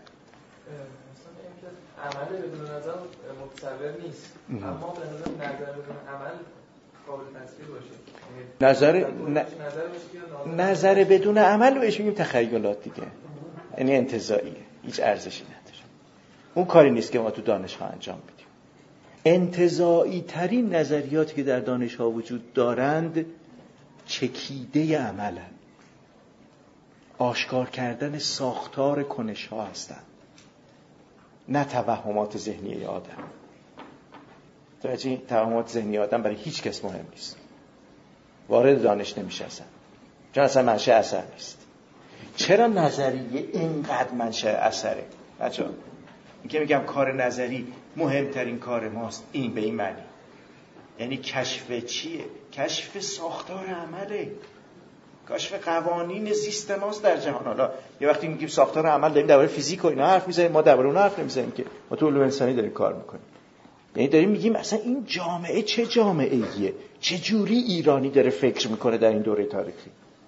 عمل بدون نظر متصور نیست، اما به نظر نظر بدون عمل قابل تصویر باشه. نظر ن... نظر بدون عمل بهش میگیم تخیلات دیگه، یعنی انتزاعیه، هیچ ارزشی نداره. اون کاری نیست که ما تو دانش‌ها انجام بدیم. انتزاعی ترین نظریاتی که در دانش‌ها وجود دارند چکیده عملن، آشکار کردن ساختار کنش‌ها هستند، نه توهمات ذهنی آدم. توجه توهمات ذهنی آدم برای هیچ کس مهم نیست، وارد دانش نمیشه اصلا، چون اصلا منشأ اثر نیست. چرا نظریه اینقدر منشأ اثره؟ بچه‌ها این که میگم کار نظری مهمترین کار ماست، این به این معنی یعنی کشف چیه؟ کشف ساختار عمله، کشف قوانین زیست ماست در جهان. حالا یه وقتی میگیم ساختار عمل داریم درباره فیزیک و اینا حرف میزنیم، ما درباره اون حرف نمیزنیم که، ما تو علوم انسانی داریم کار میکنیم. یعنی داریم میگیم اصلا این جامعه چه جامعه‌ایه، چه جوری ایرانی داره فکر میکنه در این دوره تاریخی،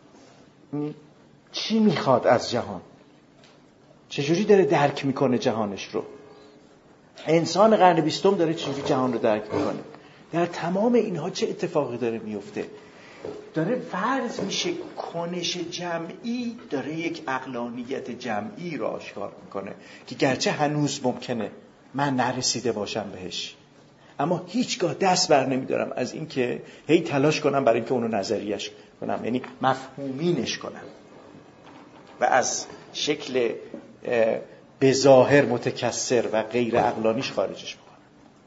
چی میخواد از جهان، چجوری داره درک میکنه جهانش رو. انسان قرن بیستم داره چجوری جهان رو درک میکنه. در تمام اینها چه اتفاقی داره میفته؟ داره فرض میشه کنش جمعی داره یک عقلانیت جمعی رو آشکار میکنه که گرچه هنوز ممکنه من نرسیده باشم بهش، اما هیچگاه دست بر نمیدارم از این که هی تلاش کنم برای اینکه اونو نظریش کنم، یعنی مفهومینش کنم و از شکل به ظاهر متکثر و غیر عقلانیش خارجش بکنم.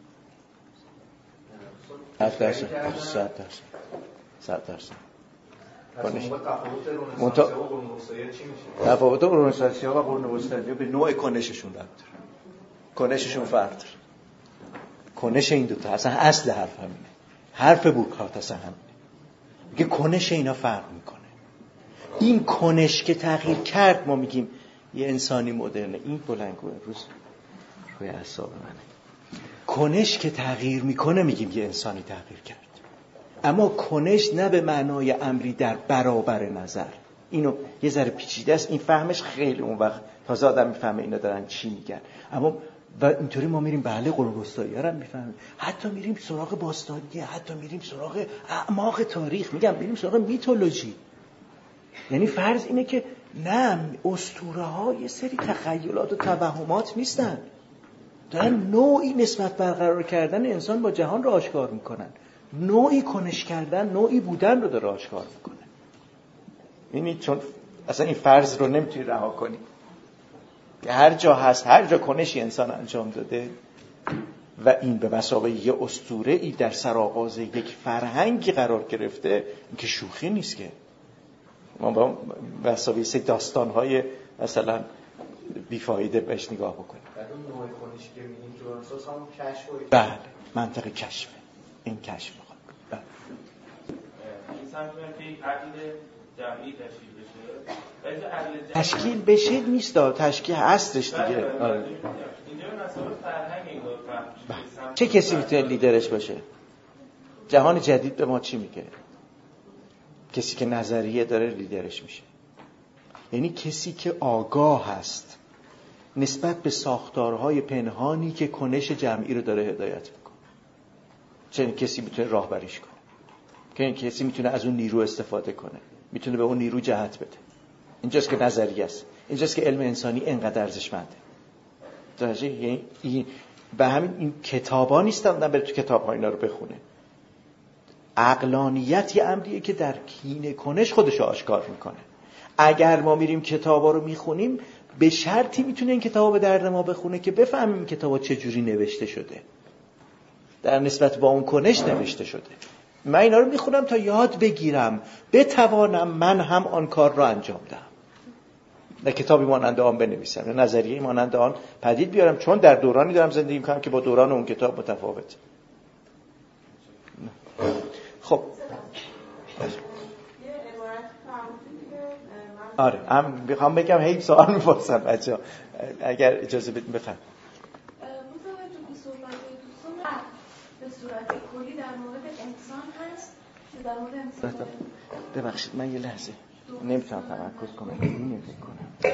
صد درصد صد درصد صد درصد کنش. تفاوت قرون وسطایی و قرون وسطایی به نوع کنششون ربط داره. کنششون فرق داره. کنش این دوتا اصلا اصل حرف همینه. حرف بورکهارت اصلا همینه. میگه کنش اینا فرق میکنه. این کنش که تغییر کرد ما میگیم یه انسانی مدرنه. این بلنگو امروز روی اعصاب منه. کنش که تغییر میکنه میگیم یه انسانی تغییر کرد. اما کنش نه به معنای امری در برابر نظر. اینو یه ذره پیچیده است، این فهمش خیلی اون وقت تازه آدم میفهمه اینا دارن چی میگن. اما و اینطوری ما میریم بله قرون وسطایی‌ها رو میفهمیم، حتی میریم سراغ باستانی، حتی میریم سراغ اعماق تاریخ، میگم میریم سراغ میتولوژی. یعنی فرض اینه که نه، اسطوره ها یه سری تخیلات و توهمات نیستن، دارن نوعی نسبت برقرار کردن انسان با جهان رو آشکار میکنن، نوعی کنش کردن، نوعی بودن رو داره آشکار میکنه. یعنی چون اصلا این فرض رو نمیتونی رها کنی که هر جا هست، هر جا کنشی انسان انجام داده و این به مثابه یه اسطوره‌ای در سرآغاز یک فرهنگی قرار گرفته، این که شوخی نیست که. ما با مثابه سه داستان‌های مثلا بیفایده بهش نگاه بکنیم. بعد اون نوع کنشی که می‌بینیم تو اساس هم کشف و بله، منطق کشف. این کشف می‌خواد. بله. انسان که یک عقل جمعی تشکیل بشه. تشکیل بشه نیست، تشکیل هستش دیگه. آره. اینجا مسئله فرهنگ این دور فهم. چه کسی میتونه لیدرش باشه؟ جهان جدید به ما چی میگه؟ کسی که نظریه داره لیدرش میشه. یعنی کسی که آگاه هست نسبت به ساختارهای پنهانی که کنش جمعی رو داره هدایت میکنه. چنین کسی میتونه راهبریش کنه، که این کسی میتونه از اون نیرو استفاده کنه، میتونه به اون نیرو جهت بده. اینجاست که نظریه است، اینجاست که علم انسانی اینقدر ارزشمنده. درجه یعنی این به همین این کتابا نیستن آدم بره تو کتاب‌ها اینا رو بخونه. عقلانیتی امریه که در کینه کنش خودش آشکار میکنه. اگر ما میریم کتابا رو میخونیم به شرطی میتونه این کتابا به درد ما بخونه که بفهمیم این کتابا چه جوری نوشته شده، در نسبت با اون کنش نوشته شده. من اینا رو میخونم تا یاد بگیرم بتوانم من هم آن کار را انجام دهم، نه کتابی مانند آن بنویسم، نه نظریه مانند آن پدید بیارم، چون در دورانی دارم زندگی میکنم که با دوران اون کتاب متفاوته. خب آره هم میخوام بگم هی سوال میپرسم بچه‌ها اگر اجازه بدین بفرمایید. متوجه به صحبت دوستان به صورت کلی در مورد انسان هست که در مورد انسان ببخشید من یه لحظه نمیتونم تمرکز کنم اینو فکر کنم.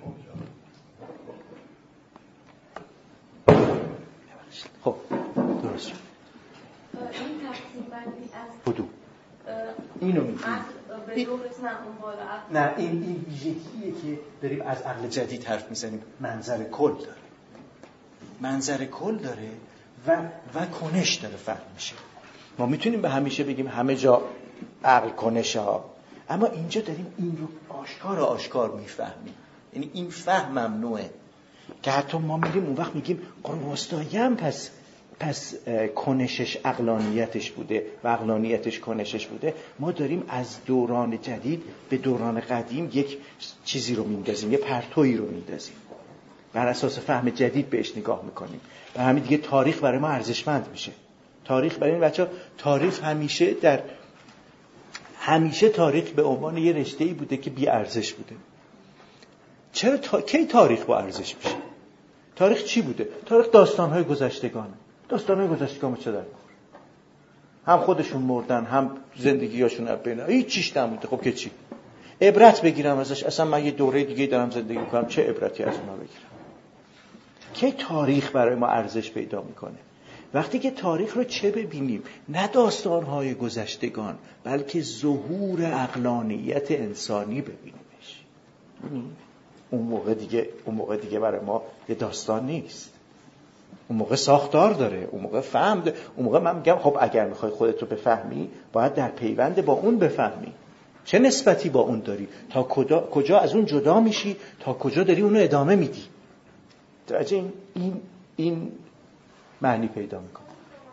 ببخشید. خب درست شد. این تقسیم بندی از بدو اینو میگیم به دو قسم اون بالا نه این این ویژگیه که داریم از عقل جدید حرف میزنیم. منظر کل داره، منظر کل داره و و کنش داره فهم میشه. ما میتونیم به همیشه بگیم همه جا عقل کنشه ها، اما اینجا داریم این رو آشکار آشکار میفهمیم. یعنی این فهم ممنوعه که حتی ما میگیم اون وقت میگیم قرون وسطایی هم پس پس کنشش عقلانیتش بوده و عقلانیتش کنشش بوده. ما داریم از دوران جدید به دوران قدیم یک چیزی رو میندازیم، یه پرتویی رو میندازیم، بر اساس فهم جدید بهش نگاه میکنیم. به همین دیگه تاریخ برای ما ارزشمند میشه. تاریخ برای این بچه‌ها، تاریخ همیشه در همیشه تاریخ به عنوان یه رشته‌ای بوده که بی ارزش بوده. چرا تا... کی تاریخ با ارزش میشه؟ تاریخ چی بوده؟ تاریخ داستان‌های گذشتگانه. داستان‌های گذشتگان چه داره؟ هم خودشون مردن، هم زندگی‌هاشون از بین هیچ چیز نمونده. خب که چی؟ عبرت بگیرم ازش؟ اصلا من یه دوره دیگه دارم زندگی می‌کنم، چه عبرتی از اونها بگیرم؟ کی تاریخ برای ما ارزش پیدا می‌کنه؟ وقتی که تاریخ رو چه ببینیم؟ نه داستان‌های گذشتگان، بلکه ظهور عقلانیت انسانی ببینیمش. اون موقع دیگه اون موقع دیگه برای ما یه داستان نیست. اون موقع ساختار داره، اون موقع فهم داره. اون موقع من میگم خب اگر میخوای خودت رو بفهمی باید در پیوند با اون بفهمی. چه نسبتی با اون داری؟ تا کجا کجا از اون جدا میشی؟ تا کجا داری اونو ادامه میدی؟ درجه این این این معنی پیدا میکنه.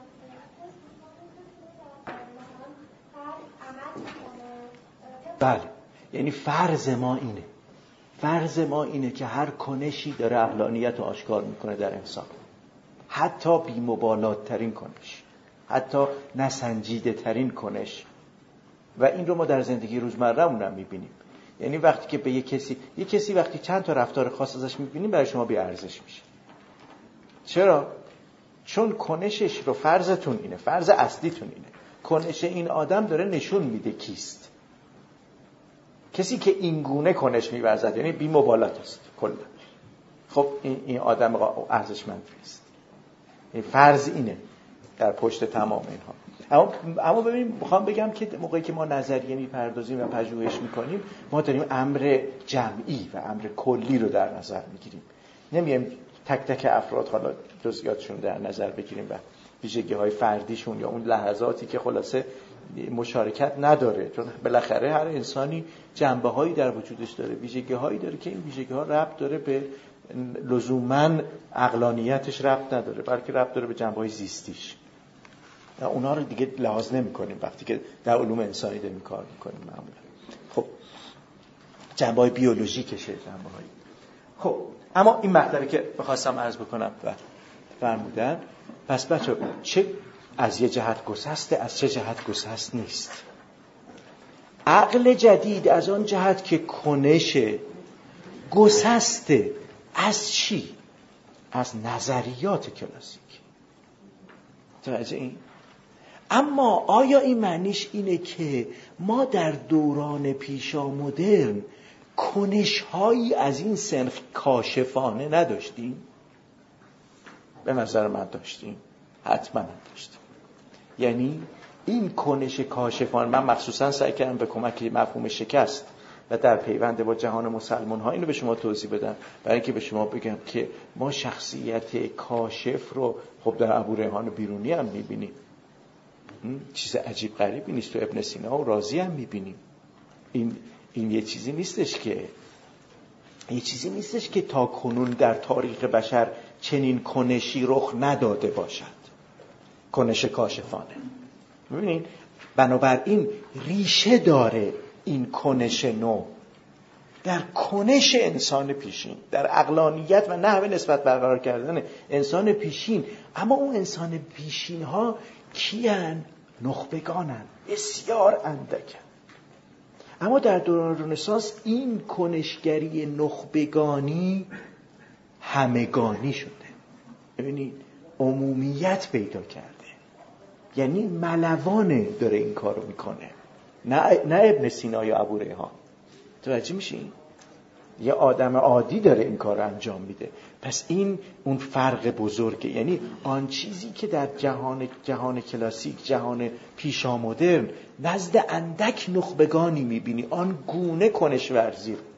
بله، یعنی فرض ما اینه. فرض ما اینه که هر کنشی داره عقلانیت رو آشکار میکنه در انسان. حتی بی‌مبالات ترین کنش، حتی نسنجیده ترین کنش. و این رو ما در زندگی روزمره‌مون هم میبینیم. یعنی وقتی که به یک کسی یک کسی وقتی چند تا رفتار خاص ازش میبینیم برای شما بی ارزش میشه. چرا؟ چون کنشش رو فرضتون اینه، فرض اصلیتون اینه، کنش این آدم داره نشون میده کیست. کسی که این گونه کنش می‌ورزد یعنی بی‌مبالات است کلا. خب این این آدم ارزشمند نیست. این فرض اینه در پشت تمام اینها. اما اما ببینیم، میخوام بگم که موقعی که ما نظریه میپردازیم و پژوهش میکنیم ما داریم امر جمعی و امر کلی رو در نظر میگیریم. نمیایم تک تک افراد حالا جزئیاتشون در نظر بگیریم و ویژگی‌های فردیشون یا اون لحظاتی که خلاصه مشارکت نداره، چون بالاخره هر انسانی جنبه‌هایی در وجودش داره، ویژگی‌هایی داره که این ویژگی‌ها ربط داره به لزوماً عقلانیتش ربط نداره، بلکه ربط داره به جنبه‌های زیستیش. اونا رو دیگه لحاظ نمی‌کنیم وقتی که در علوم انسانی داریم کار می‌کنیم معمولاً. خب جنبه‌های بیولوژیکشه، جنبه‌های. خب اما این مطلبی که می‌خواستم عرض بکنم و فرمودن، پس بچه چه از یه جهت گسسته، از چه جهت گسست نیست. عقل جدید از آن جهت که کنش گسسته از چی؟ از نظریات کلاسیک. توجه این اما آیا این معنیش اینه که ما در دوران پیشا مدرن کنش‌هایی از این صنف کاشفانه نداشتیم؟ به نظر من داشتیم، حتما نداشتیم. یعنی این کنش کاشفانه، من مخصوصا سعی کردم به کمک مفهوم شکست و در پیوند با جهان مسلمان ها اینو به شما توضیح بدم، برای اینکه به شما بگم که ما شخصیت کاشف رو خب در ابوریحان بیرونی هم میبینیم، چیز عجیب غریبی نیست. تو ابن سینا و رازی هم میبینیم. این این یه چیزی نیستش که یه چیزی نیستش که تا کنون در تاریخ بشر چنین کنشی رخ نداده باشد، کنش کاشفانه. ببینید بنابراین ریشه داره این کنش نو در کنش انسان پیشین، در عقلانیت و نحو نسبت برقرار کردن انسان پیشین. اما اون انسان پیشین ها کیان؟ نخبگانن، بسیار اندکن. اما در دوران رنسانس این کنشگری نخبگانی همگانی شده. ببینید عمومیت پیدا کرده، یعنی ملوانه داره این کارو میکنه، نه نه ابن سینا یا ابوریحان. توجه میشین؟ یه آدم عادی داره این کار رو انجام میده. پس این اون فرق بزرگه. یعنی آن چیزی که در جهان جهان کلاسیک، جهان پیشا مدرن نزد اندک نخبگانی میبینی آن گونه کنش ورزی رو،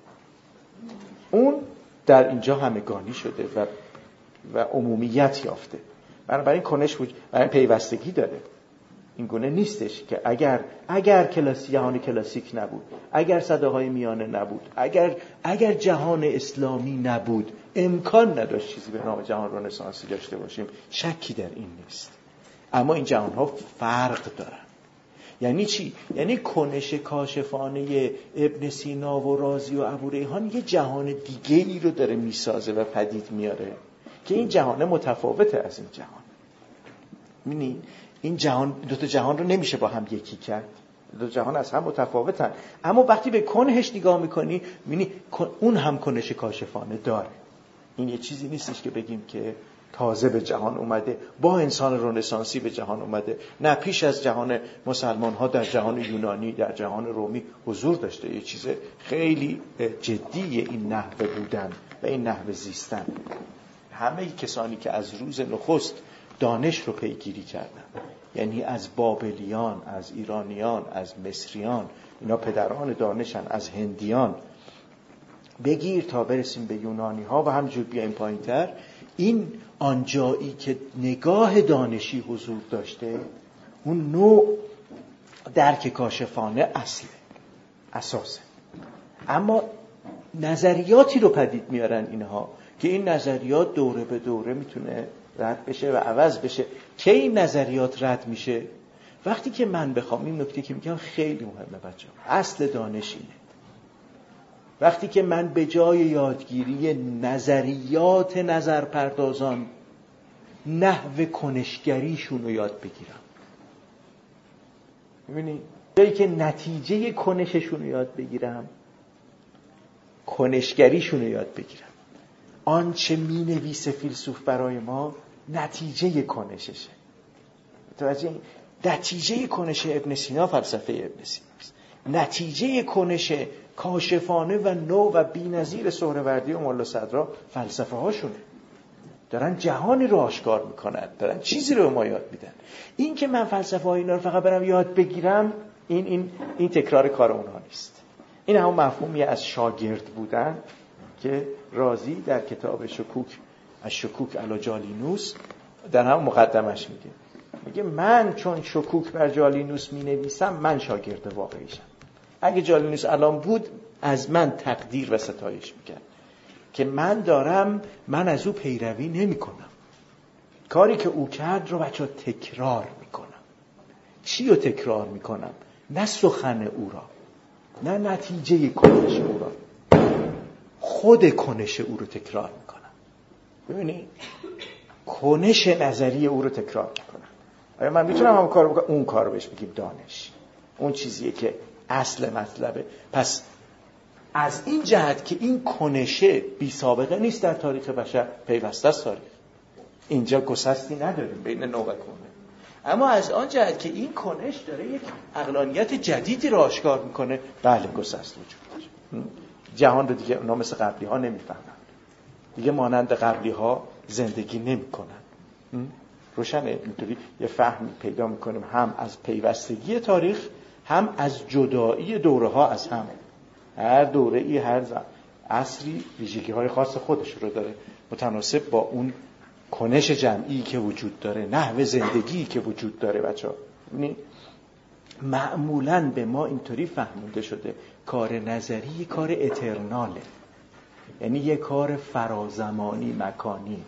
اون در اینجا همگانی شده و و عمومیت یافته. بنابراین کنش وجود، برای پیوستگی داره. این گونه نیستش که اگر اگر کلاسی جهان کلاسیک نبود، اگر صداهای میانه نبود، اگر اگر جهان اسلامی نبود، امکان نداشت چیزی به نام جهان رنسانسی داشته باشیم. شکی در این نیست. اما این جهان ها فرق دارن. یعنی چی؟ یعنی کنش کاشفانه ابن سینا و رازی و ابوریحان یه جهان دیگه ای رو داره میسازه و پدید میاره که این جهان متفاوته از این جهان. می‌بینی این جهان، دو تا جهان رو نمیشه با هم یکی کرد. دو جهان از هم متفاوتن. اما وقتی به کنهش نگاه میکنی می‌بینی اون هم کنش کاشفانه داره. این یه چیزی نیستش که بگیم که تازه به جهان اومده، با انسان رنسانسی به جهان اومده. نه، پیش از جهان مسلمان ها در جهان یونانی، در جهان رومی حضور داشته. یه چیز خیلی جدی این نحوه بودن و این نحوه زیستن. همه کسانی که از روز نخست دانش رو پیگیری کردن، یعنی از بابلیان، از ایرانیان، از مصریان، اینا پدران دانشن، از هندیان بگیر تا برسیم به یونانی ها و همجور بیایم پایین تر، این آنجایی که نگاه دانشی حضور داشته، اون نوع درک کاشفانه اصله، اساسه. اما نظریاتی رو پدید میارن اینها که این نظریات دوره به دوره میتونه رد بشه و عوض بشه. که این نظریات رد میشه وقتی که من بخوام، این نکته که میگم خیلی مهمه بچه ها، اصل دانش اینه. وقتی که من به جای یادگیری نظریات نظرپردازان نحو کنشگریشون رو یاد بگیرم، ببینید جایی که نتیجه کنششون رو یاد بگیرم، کنشگریشون رو یاد بگیرم. آنچه می نویسه فیلسوف برای ما نتیجه کنششه. توجه، نتیجه کنش ابن سینا فلسفه ابن سینا است. نتیجه کنش کاشفانه و نو و بی‌نظیر سهروردی و ملا صدرا فلسفه هاشونه. دارن جهانی رو آشکار میکنن، دارن چیزی رو به ما یاد میدن. این که من فلسفه های اینا رو فقط برم یاد بگیرم، این این این تکرار کار اونها نیست. این همون مفهومی از شاگرد بودن که رازی در کتاب شکوک از شکوک علی جالینوس در همون مقدمش میگه. میگه من چون شکوک بر جالینوس می نویسم، من شاگرد واقعیشم. اگه جالینوس الان بود از من تقدیر و ستایش میکرد که من دارم من از او پیروی نمی کنم. کاری که او کرد رو بچه ها تکرار میکنم. چی رو تکرار میکنم؟ نه سخن او را، نه نتیجه کنش او را، خود کنش او رو تکرار میکنم. ببینید کنش نظری او رو تکرار میکنم. آیا من میتونم هم کار بکنم؟ اون کار رو بهش بگیم دانش. اون چیزیه که اصل مطلبه. پس از این جهت که این کنشه بی سابقه نیست در تاریخ بشر، پیوسته است تاریخ. اینجا گسستی نداریم بین نو و کهنه. اما از آن جهت که این کنش داره یک عقلانیت جدیدی رو آشکار میکنه، بله گسست وجود داره. جهان رو دیگه اونا مثل قبلی ها نمیفهمن، دیگه مانند قبلی ها زندگی نمیکنن. روشنه؟ اینطوری یه فهمی پیدا میکنیم هم از پیوستگی تاریخ، هم از جدایی دوره ها از هم. هر دوره ای، هر عصری ویژگی های خاص خودش رو داره، متناسب با اون کنش جمعی که وجود داره، نحو زندگی که وجود داره. بچه‌ها ببینید معمولاً به ما اینطوری فهمونده شده کار نظری کار اترناله، یعنی یه کار فرازمانی مکانی.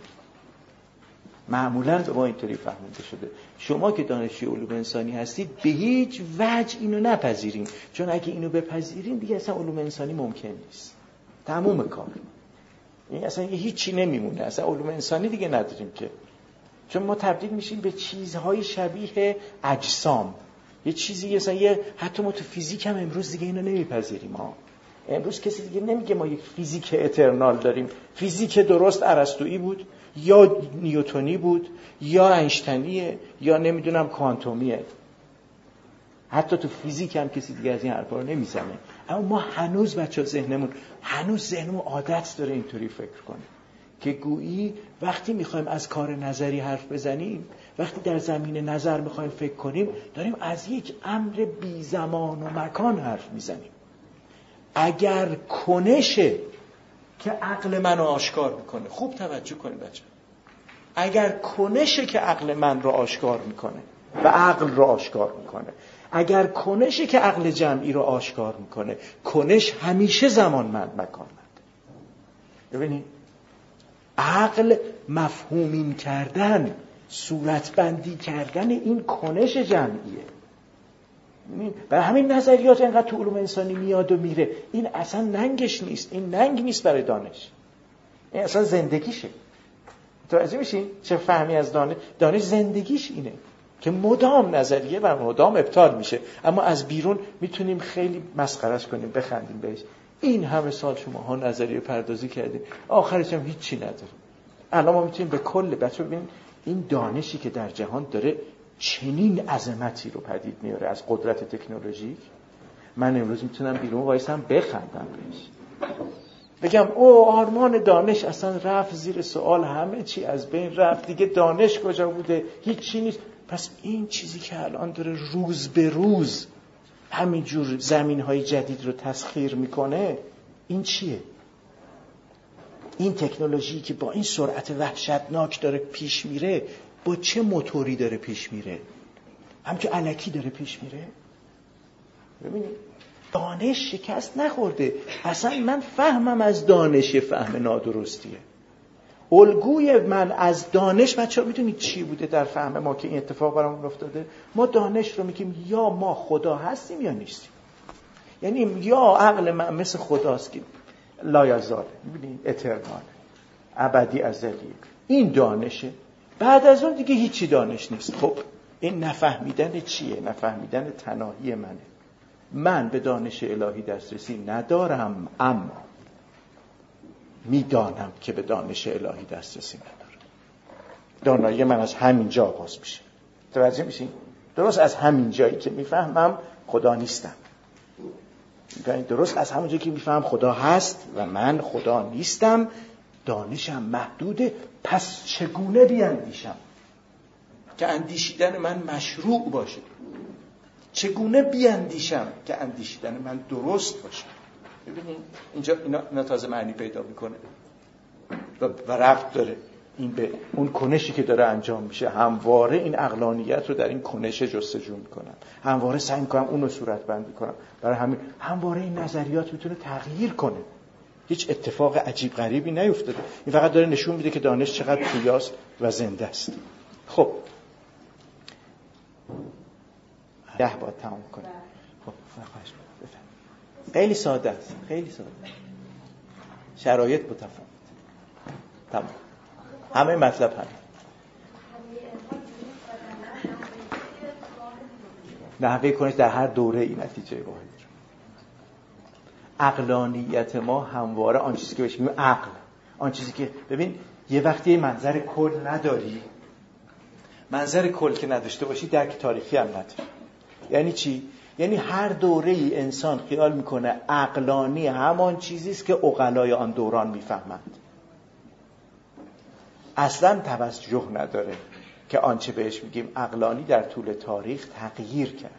معمولاً به ما اینطوری فهمونده شده. شما که دانشجوی علوم انسانی هستید به هیچ وجه اینو نپذیرین، چون اگه اینو بپذیرین دیگه اصلا علوم انسانی ممکن نیست. تموم کار این اصلا یه هیچی نمیمونه، اصلا علوم انسانی دیگه نداریم که، چون ما تبدیل میشیم به چیزهای شبیه اجسام، یه چیزی مثلا یه حتی ما تو فیزیک هم امروز دیگه اینو نمیپذیریم. ها امروز کسی دیگه نمیگه ما یک فیزیک اترنال داریم. فیزیک درست ارسطویی بود یا نیوتنی بود یا اینشتینیه یا نمیدونم کوانتومیه. حتی تو فیزیک هم کسی دیگه از این حرفا رو نمیزنه. اما ما هنوز بچه‌ها ذهنمون هنوز ذهنمون عادت داره اینطوری فکر کنه که گویی وقتی میخوایم از کار نظری حرف بزنیم، وقتی در زمین نظر میخوایم فکر کنیم، داریم از یک امر بی زمان و مکان حرف میزنیم. اگر کنشه که عقل منو آشکار میکنه، خوب توجه کنید بچه، اگر کنشه که عقل من رو آشکار میکنه و عقل رو آشکار میکنه، اگر کنشه که عقل جمعی رو آشکار میکنه، کنش همیشه زمانمند مکانمند. ببینید عقل مفهومین کردن، صورتبندی کردن این کنش جمعیه. برای همین نظریات اینقدر تو علوم انسانی میاد و میره. این اصلا ننگش نیست، این ننگ نیست برای دانش، این اصلا زندگیشه. متوجه میشین چه فهمی از دانش؟ دانش زندگیش اینه که مدام نظریه و مدام ابطال میشه، اما از بیرون میتونیم خیلی مسخرهش کنیم، بخندیم بهش. این همه سال شماها نظریه پردازی کردیم، آخرش هم هیچی نداره. الان ما میتونیم به کل بچه‌ها ببینیم این دانشی که در جهان داره چنین عظمتی رو پدید میاره از قدرت تکنولوژیک. من امروز میتونم بیرون وایسم بخندم بهش، بگم او آرمان دانش اصلا رفت زیر سوال، همه چی از بین رفت، دیگه دانش کجا بوده؟ هیچی نیست. پس این چیزی که الان داره روز به روز همینجور زمین‌های جدید رو تسخیر میکنه، این چیه؟ این تکنولوژی که با این سرعت وحشتناک داره پیش میره، با چه موتوری داره پیش میره؟ همچون الکی داره پیش میره؟ ببینید دانش شکست نخورده. اصلا من فهمم از دانش فهم نادرستیه. الگوی من از دانش بچه‌ها میدونید چی بوده در فهم ما که این اتفاق برامون افتاده؟ ما دانش رو میگیم یا ما خدا هستیم یا نیستیم. یعنی یا عقل من مثل خداست که لایزاله، میبینید اترنال، ابدی ازلیه، این دانشه. بعد از اون دیگه هیچی دانش نیست. خب این نفهمیدن چیه؟ نفهمیدن تناهی منه. من به دانش الهی دسترسی ندارم، اما میدانم که به دانش الهی دسترسی ندارم. دانایی من از همین جا آغاز میشه. توجه میشین؟ درست از همین جایی که میفهمم خدا نیستم، درست از همون جایی که میفهمم خدا هست و من خدا نیستم، دانشم محدوده. پس چگونه بیاندیشم که اندیشیدن من مشروع باشه؟ چگونه بیاندیشم که اندیشیدن من درست باشه؟ ببینید اینجا اینا, اینا تازه معنی پیدا میکنه و, و ربط داره این به اون کنشی که داره انجام میشه. همواره این عقلانیت رو در این کنش جستجو میکنم، همواره سعی میکنم اون رو صورت بندی کنم. برای همین همواره این نظریات میتونه تغییر کنه، هیچ اتفاق عجیب غریبی نیفتاده. این فقط داره نشون میده که دانش چقدر پویاست و زنده است. خب ده باید تمام کنیم. خب خیلی ساده است، خیلی ساده. شرایط متفاوت. تمام. همه مطلب همین. نحوه کنش در هر دوره این نتیجه واحد. عقلانیت ما همواره آن چیزی که بهش میگیم عقل، آن چیزی که ببین یه وقتی منظر کل نداری، منظر کل که نداشته باشی درک تاریخی هم نداری. یعنی چی؟ یعنی هر دوره ای انسان خیال میکنه عقلانی همان چیزی است که عقلای آن دوران میفهمند. اصلا توجه نداره که آنچه بهش میگیم عقلانی در طول تاریخ تغییر کرده.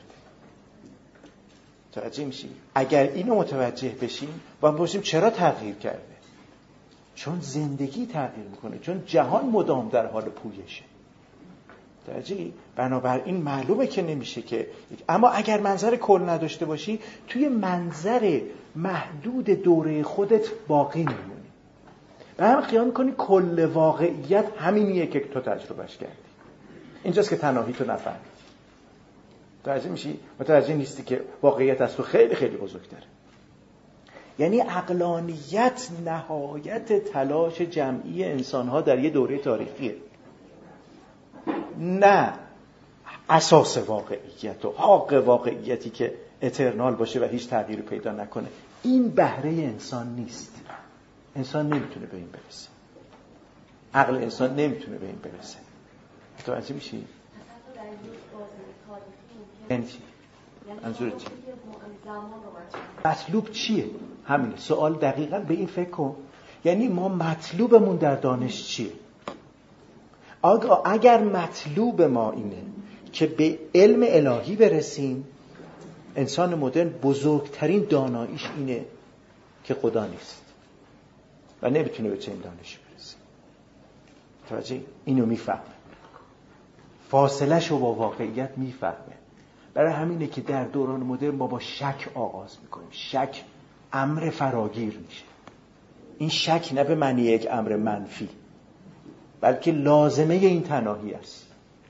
متوجه میشی؟ اگر اینو متوجه بشیم با هم باشیم چرا تغییر کرده؟ چون زندگی تغییر میکنه، چون جهان مدام در حال پویشه. متوجه؟ بنابراین معلومه که نمیشه که، اما اگر منظر کل نداشته باشی توی منظر محدود دوره خودت باقی میمونی. به هم خیال میکنی کل واقعیت همینیه که تو تجربهش کردی. اینجاست که تناهی تو نفهمیدی. متوجه میشی؟ متوجه نیستی که واقعیت از تو خیلی خیلی بزرگتره. یعنی عقلانیت نهایت تلاش جمعی انسانها در یه دوره تاریخیه، نه اساس واقعیت و حق واقعیتی که اترنال باشه و هیچ تغییری پیدا نکنه. این بهره انسان نیست. انسان نمیتونه به این برسه. عقل انسان نمیتونه به این برسه. متوجه میشی؟ یعنی چی؟ منظورت چی؟ مطلوب چیه؟ همینه. سوال دقیقاً به این فکر کن. یعنی ما مطلوبمون در دانش چیه؟ آقا اگر مطلوب ما اینه که به علم الهی برسیم، انسان مدرن بزرگترین داناییش اینه که خدا نیست و نمیتونه به چنین دانشی برسه. توجه اینو میفهمه، فاصله‌شو با واقعیت میفهمه. برای همینه که در دوران مدرن ما با شک آغاز میکنیم. شک امر فراگیر میشه. این شک نه به معنی یک امر منفی، بلکه لازمه این تناهی است.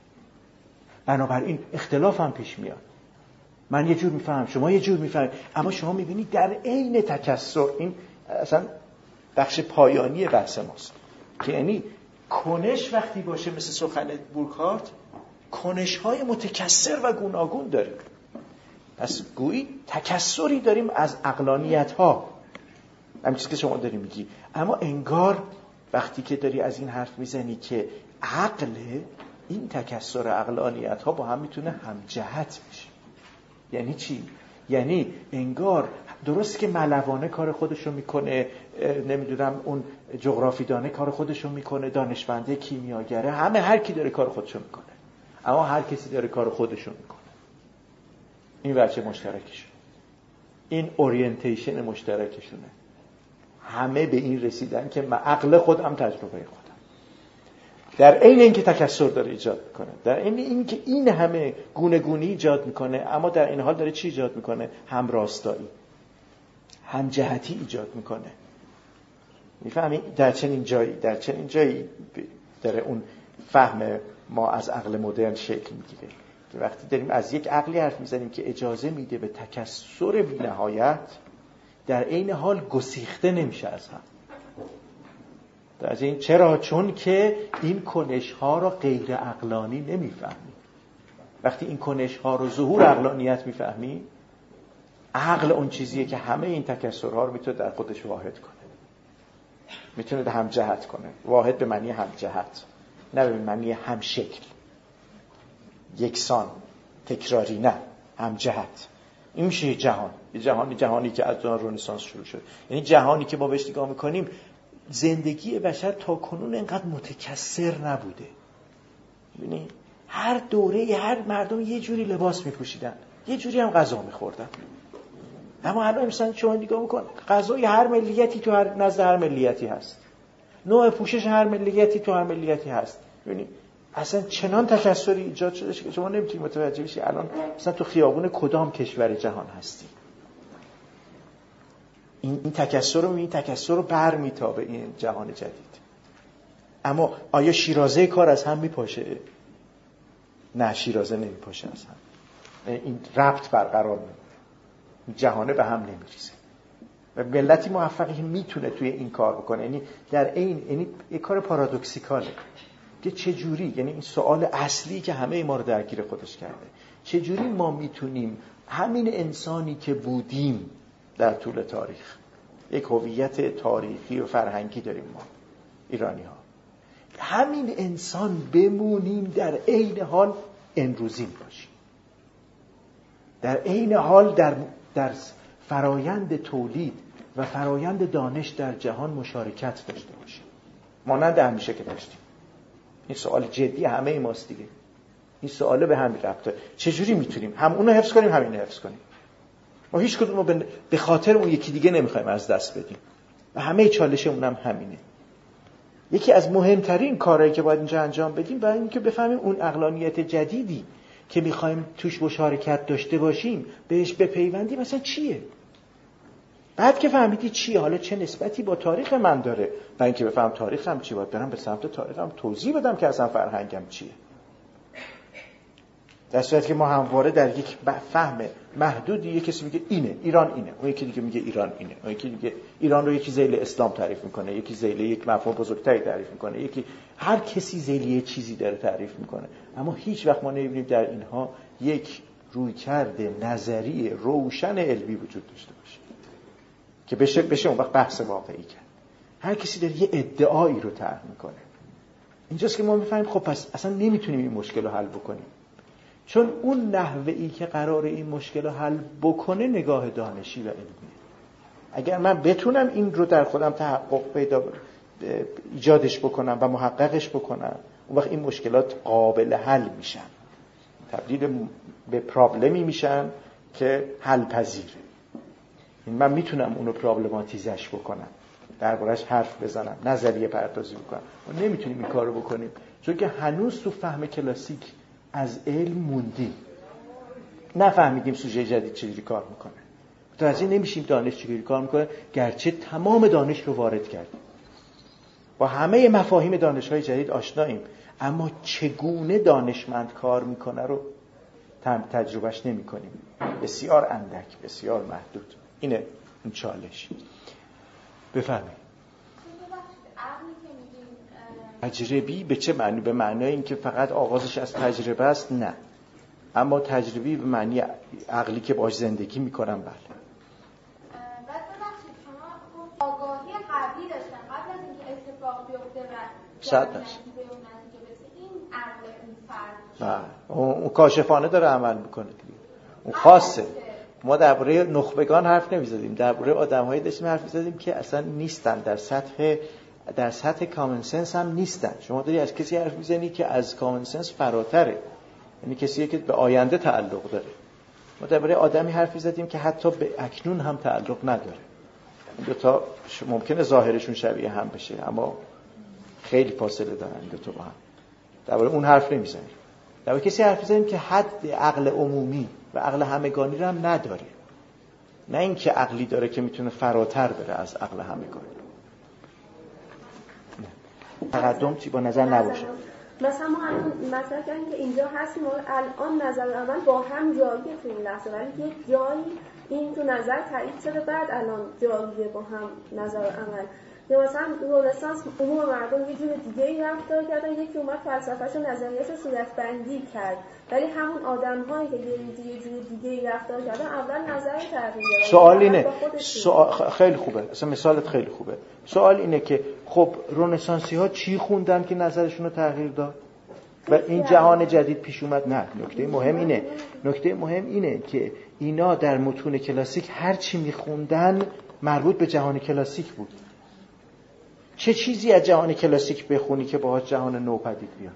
بنابراین اختلاف هم پیش میاد. من یه جور میفهم، شما یه جور میفهم، اما شما میبینید در عین تکثر، این اصلا بخش پایانی بحث ماست، که یعنی کنش وقتی باشه مثل سخن بورکهارت، کنش‌های متکثر و گوناگون داریم. پس گویی تکثری داریم از عقلانیت‌ها، همین چیزی که شما داری میگی. اما انگار وقتی که داری از این حرف میزنی که عقل، این تکثر عقلانیت‌ها با هم میتونه همجهت بشه. یعنی چی؟ یعنی انگار درست که ملوانه کار خودشو میکنه، نمیدونم اون جغرافیدانه کار خودشو میکنه، دانشمنده کیمیاگره، همه هر کی داره کار خودشو میکنه، اما هر کسی داره کار خودشو میکنه. این وجه مشترکشون، این اورینتیشن مشترکشونه. همه به این رسیدن که من عقل خودم تجربه خودم، در عین اینکه تکثر داره ایجاد میکنه، در عین اینکه این همه گونه گونی ایجاد میکنه، اما در این حال داره چی ایجاد میکنه؟ هم راستایی، هم جهتی ایجاد میکنه. میفهمی؟ در چنین جایی در چنین جایی داره اون فهم ما از عقل مدرن شکل میگیره، که وقتی داریم از یک عقلی حرف میزنیم که اجازه میده به تکثر بی‌نهایت، در عین حال گسیخته نمیشه از هم. از این چرا؟ چون که این کنش‌ها را غیر عقلانی نمیفهمی. وقتی این کنش‌ها رو ظهور عقلانیت میفهمی، عقل اون چیزیه که همه این تکثرها رو میتونه در خودش واحد کنه، میتونه هم جهت کنه. واحد به معنی هم جهت، نه به معنی هم شکل، یکسان، تکراری، نه، هم جهت. این میشه جهان، یه جهانی جهانی که از دوران رنسانس شروع شد. یعنی جهانی که ما بهش نگاه میکنیم، زندگی بشر تا کنون اینقدر متکثر نبوده. ببینید هر دوره هر مردم یه جوری لباس میپوشیدن، یه جوری هم غذا میخوردن. اما الان مثلا شما نگاه میکن، غذای هر ملیتی تو هر نزد هر ملیتی هست، نوع پوشش هر ملیتی تو هر ملیتی هست. ببینید اصلا چنان تکثری ایجاد شده که شما نمیتونید متوجه بشی الان مثلا تو خیابون کدام کشور جهان هستی. این این تکثر رو این تکثر رو برمیتابه این جهان جدید. اما آیا شیرازه کار از هم میپاشه؟ نه، شیرازه نمیپاشه از هم. این ربط برقرار نمیکنه، جهانه به هم نمیریزه. و ملتی موفقی میتونه توی این کار بکنه. یعنی در این یعنی یک کار پارادوکسیکاله که چه جوری، یعنی این سوال اصلی که همه ما رو درگیر خودش کرده، چه جوری ما میتونیم همین انسانی که بودیم در طول تاریخ، یک هویت تاریخی و فرهنگی داریم ما ایرانی ها، همین انسان بمونیم، در عین حال امروزین باشیم، در عین حال در در فرایند تولید و فرایند دانش در جهان مشارکت داشته باشیم، مانند همیشه که داشتیم. این سوال جدی همه ماست دیگه. این سواله به همین ربط داره. چجوری میتونیم هم اونو حفظ کنیم هم اینو حفظ کنیم؟ ما هیچ کدوم رو به خاطر اون یکی دیگه نمیخوایم از دست بدیم و همه چالشمون هم همینه. یکی از مهمترین کارهایی که باید اینجا انجام بدیم برای اینکه بفهمیم اون عقلانیت جدیدی که میخوایم توش مشارکت داشته باشیم بهش بپیوندیم مثلا چیه. بعد که فهمیدی چیه، حالا چه نسبتی با تاریخ من داره، برای اینکه بفهم تاریخم چی، باید برم به سمت تاریخم توضیح بدم که اصلا فرهنگم چیه. در صورتی که ما همواره در یک فهم محدودی، یک کسی میگه اینه ایران اینه، اون یکی دیگه میگه ایران اینه، اون یکی دیگه ایران رو یکی ذیل اسلام تعریف میکنه، یکی ذیل یک مفهوم بزرگتری تعریف میکنه، یکی هر کسی ذیل یک چیزی داره تعریف میکنه. اما هیچ وقت ما نمیبینیم در اینها یک رویکرد نظری روشن علمی وجود داشته باشه که بشه بشه اون وقت بحث واقعی کرد. هر کسی داره یه ادعایی رو طرح میکنه. اینجاست که ما میفهمیم خب پس اصلا نمیتونیم این مشکل رو حل بکنیم، چون اون نحوه‌ای که قراره این مشکل رو حل بکنه نگاه دانشی و علمیه. اگر من بتونم این رو در خودم تحقق پیدا ایجادش بکنم و محققش بکنم، اون وقت این مشکلات قابل حل میشن، تبدیل به پرابلمی میشن که حل پذیره. من میتونم اونو پرابلماتیزش بکنم، دربارش حرف بزنم، نظریه پردازی بکنم. ما نمیتونیم این کارو بکنیم چون که هنوز تو فهم کلاسیک از علم موندیم، نفهمیدیم سوژه جدید چجوری کار میکنه، متوجه نمیشیم دانش چجوری کار میکنه، گرچه تمام دانش رو وارد کردیم، با همه مفاهیم دانش‌های جدید آشناییم، اما چگونه دانشمند کار میکنه رو تجربهش نمیکنیم، بسیار اندک، بسیار محدود. اینه این چالش. بفرمایید. تجربی به چه معنی؟ به معنای اینکه فقط آغازش از تجربه است؟ نه، اما تجربی به معنی عقلی که باش زندگی میکنم. بله. بعد ببخشید شما آگاهی قبلی داشتن قبل از اینکه اتفاق بیفته و صد درصد این عقل اون فرد. بله، اون کاشفانه داره عمل میکنه دیگه، اون خاصه. ما درباره نخبگان حرف نمیزدیم، درباره آدم‌هایی داشتیم حرف می‌زدیم که اصلا نیستن، در سطح در سطح کامن سنس هم نیستن. شما داری از کسی حرف میزنی که از کامن سنس فراتره، یعنی کسی که به آینده تعلق داره. ما درباره آدمی حرف میزدیم که حتی به اکنون هم تعلق نداره. این دو تا ممکنه ظاهرشون شبیه هم بشه اما خیلی فاصله دارن این دو تا با هم. درباره اون حرف نمیزنیم. درباره کسی حرف میزنیم که حد عقل عمومی و عقل همگانی رو هم نداره، نه اینکه عقلی داره که میتونه فراتر بره از عقل همگانی. تقدم چی با نظر نباشه. مثلا ما الان مثلا کردیم که اینجا هستیم و الان نظر و عمل با هم جاییه تو این لحظه، ولی یک جایی این تو نظر تایید شده بعد الان جاییه با هم نظر و عمل. یا مثلا رنسانس عموم مردم یه جور دیگه ای رفتار کردن، یکی اومد فلسفه‌شو نظریه‌شو صورتبندی کرد، ولی همون آدم‌هایی که یه جور دیگه ای رفتار کردن اول نظر تغییر دادن. سوال اینه سوال خیلی خوبه، اصلا مثالت خیلی خوبه. سوال اینه که خب رنسانسی‌ها چی خوندن که نظرشون رو تغییر داد و این جهان جدید پیش اومد؟ نه، نکته مهم اینه نکته مهم اینه که اینا در متون کلاسیک هر چی می‌خوندن مربوط به جهان کلاسیک بود. چه چیزی از جهان کلاسیک بخونی که باهاش جهان نو پدید بیاد؟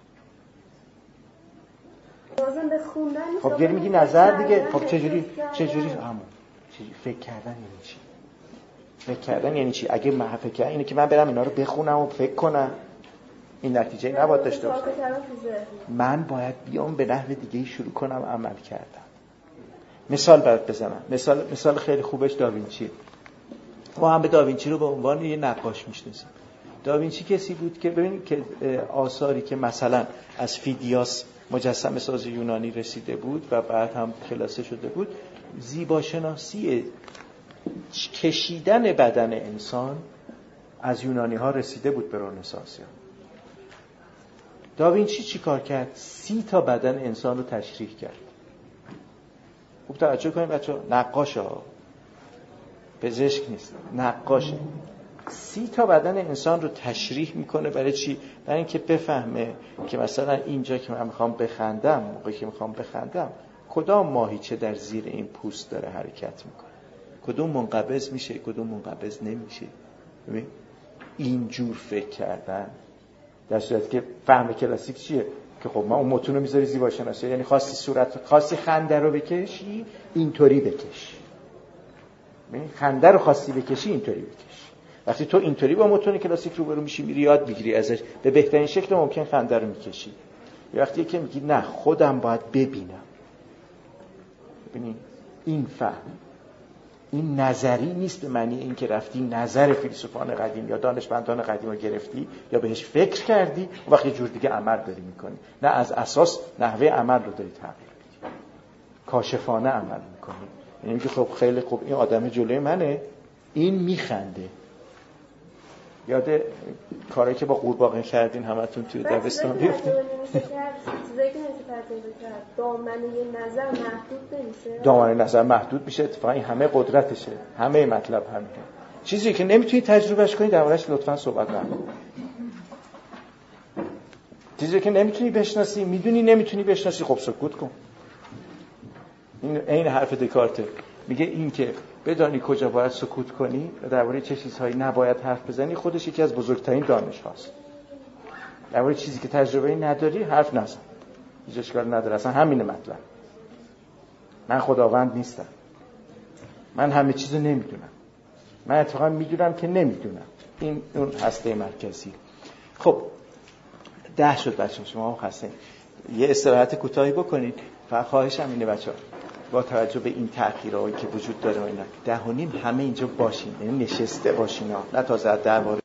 لازم بخوندن. خب یعنی میگی نظر دیگه. خب چجوری چجوری همون چجوری فکر کردن یعنی چی؟ فکر کردن یعنی چی؟ اگه من فکر کردن اینه که من برم اینا رو بخونم و فکر کنم، این نتیجه نباید داشته باشه. من باید بیام به نحو دیگه شروع کنم عمل کردن. مثال برات بزنم. مثال مثال خیلی خوبش داوینچی. ما هم به داوینچی رو به عنوان یه نقاش میشناسیم. داوینچی کسی بود که ببینید که آثاری که مثلا از فیدیاس مجسمه ساز یونانی رسیده بود و بعد هم خلاصه شده بود، زیباشناسی کشیدن بدن انسان از یونانی ها رسیده بود به رنسانس. داوینچی چی کار کرد؟ سی تا بدن انسان رو تشریح کرد. خوب توجه کنید بچه‌ها، نقاشه ها، پزشک نیست، نقاشه. سی تا بدن انسان رو تشریح میکنه. برای چی؟ برای اینکه بفهمه که مثلا اینجا که من میخوام بخندم، موقعی که میخوام بخندم کدام ماهیچه در زیر این پوست داره حرکت میکنه، کدوم منقبض میشه، کدوم منقبض نمیشه. ببین اینجور فکر کردن، در صورتی که فهم کلاسیک چیه که خب ما اون متون رو میذاری زیبا شناسی، یعنی خاصی صورت خاصی خنده رو بکشی اینطوری بکش، ببین خنده رو خاصی بکشی اینطوری بکش. وقتی تو اینطوری با متون کلاسیک روبرو میشی میری یاد میگیری ازش، به بهترین شکل ممکن خنده رو میکشی. یا وقتی که میگی نه خودم باید ببینم، ببینی این فهم، این نظری نیست به معنی این که رفتی نظر فیلسوفان قدیم یا دانشمندان قدیم رو گرفتی یا بهش فکر کردی و وقتی جور دیگه عمل داری میکنی. نه، از اساس نحوه عمل رو داری تغییر میدی، کاشفانه عمل میکنی. یعنی که خب خیلی خوب این آدم جلوی منه، این میخنده. یاد کارهایی که با قورباغه کردین همتون توی دبستان بیفتین. چیزایی که نمیشه تجربه کرد، دامنه نظر محدود نمیشه. دامنه نظر محدود میشه، اتفاقا این همه قدرتشه، همه مطلب همینه. چیزی که نمیتونی تجربهش کنی دربارش لطفاً صحبت نکن. چیزی که نمیتونی بشناسی، میدونی نمیتونی بشناسی، خب سکوت کن. این این حرف دکارته، میگه این که بدانی کجا باید سکوت کنی و درباره چه چیزهایی نباید حرف بزنی خودش یکی از بزرگترین دانش هاست. درباره چیزی که تجربه نداری حرف نزن، هیچ اشکالی نداره، اصلا همین مطلب. من خداوند نیستم، من همه چیزو نمیدونم، من اتفاقا میدونم که نمیدونم. این اون هسته مرکزی. خب ده شد بچه‌ها، شما هم خسته، یه استراحت کوتاهی بکنید. و خواهشم اینه بچه‌ها با توجه به این تأخیرهایی که وجود داره و اینا، ده و نیم همه اینجا باشین، یعنی نشسته باشین، نه تازه در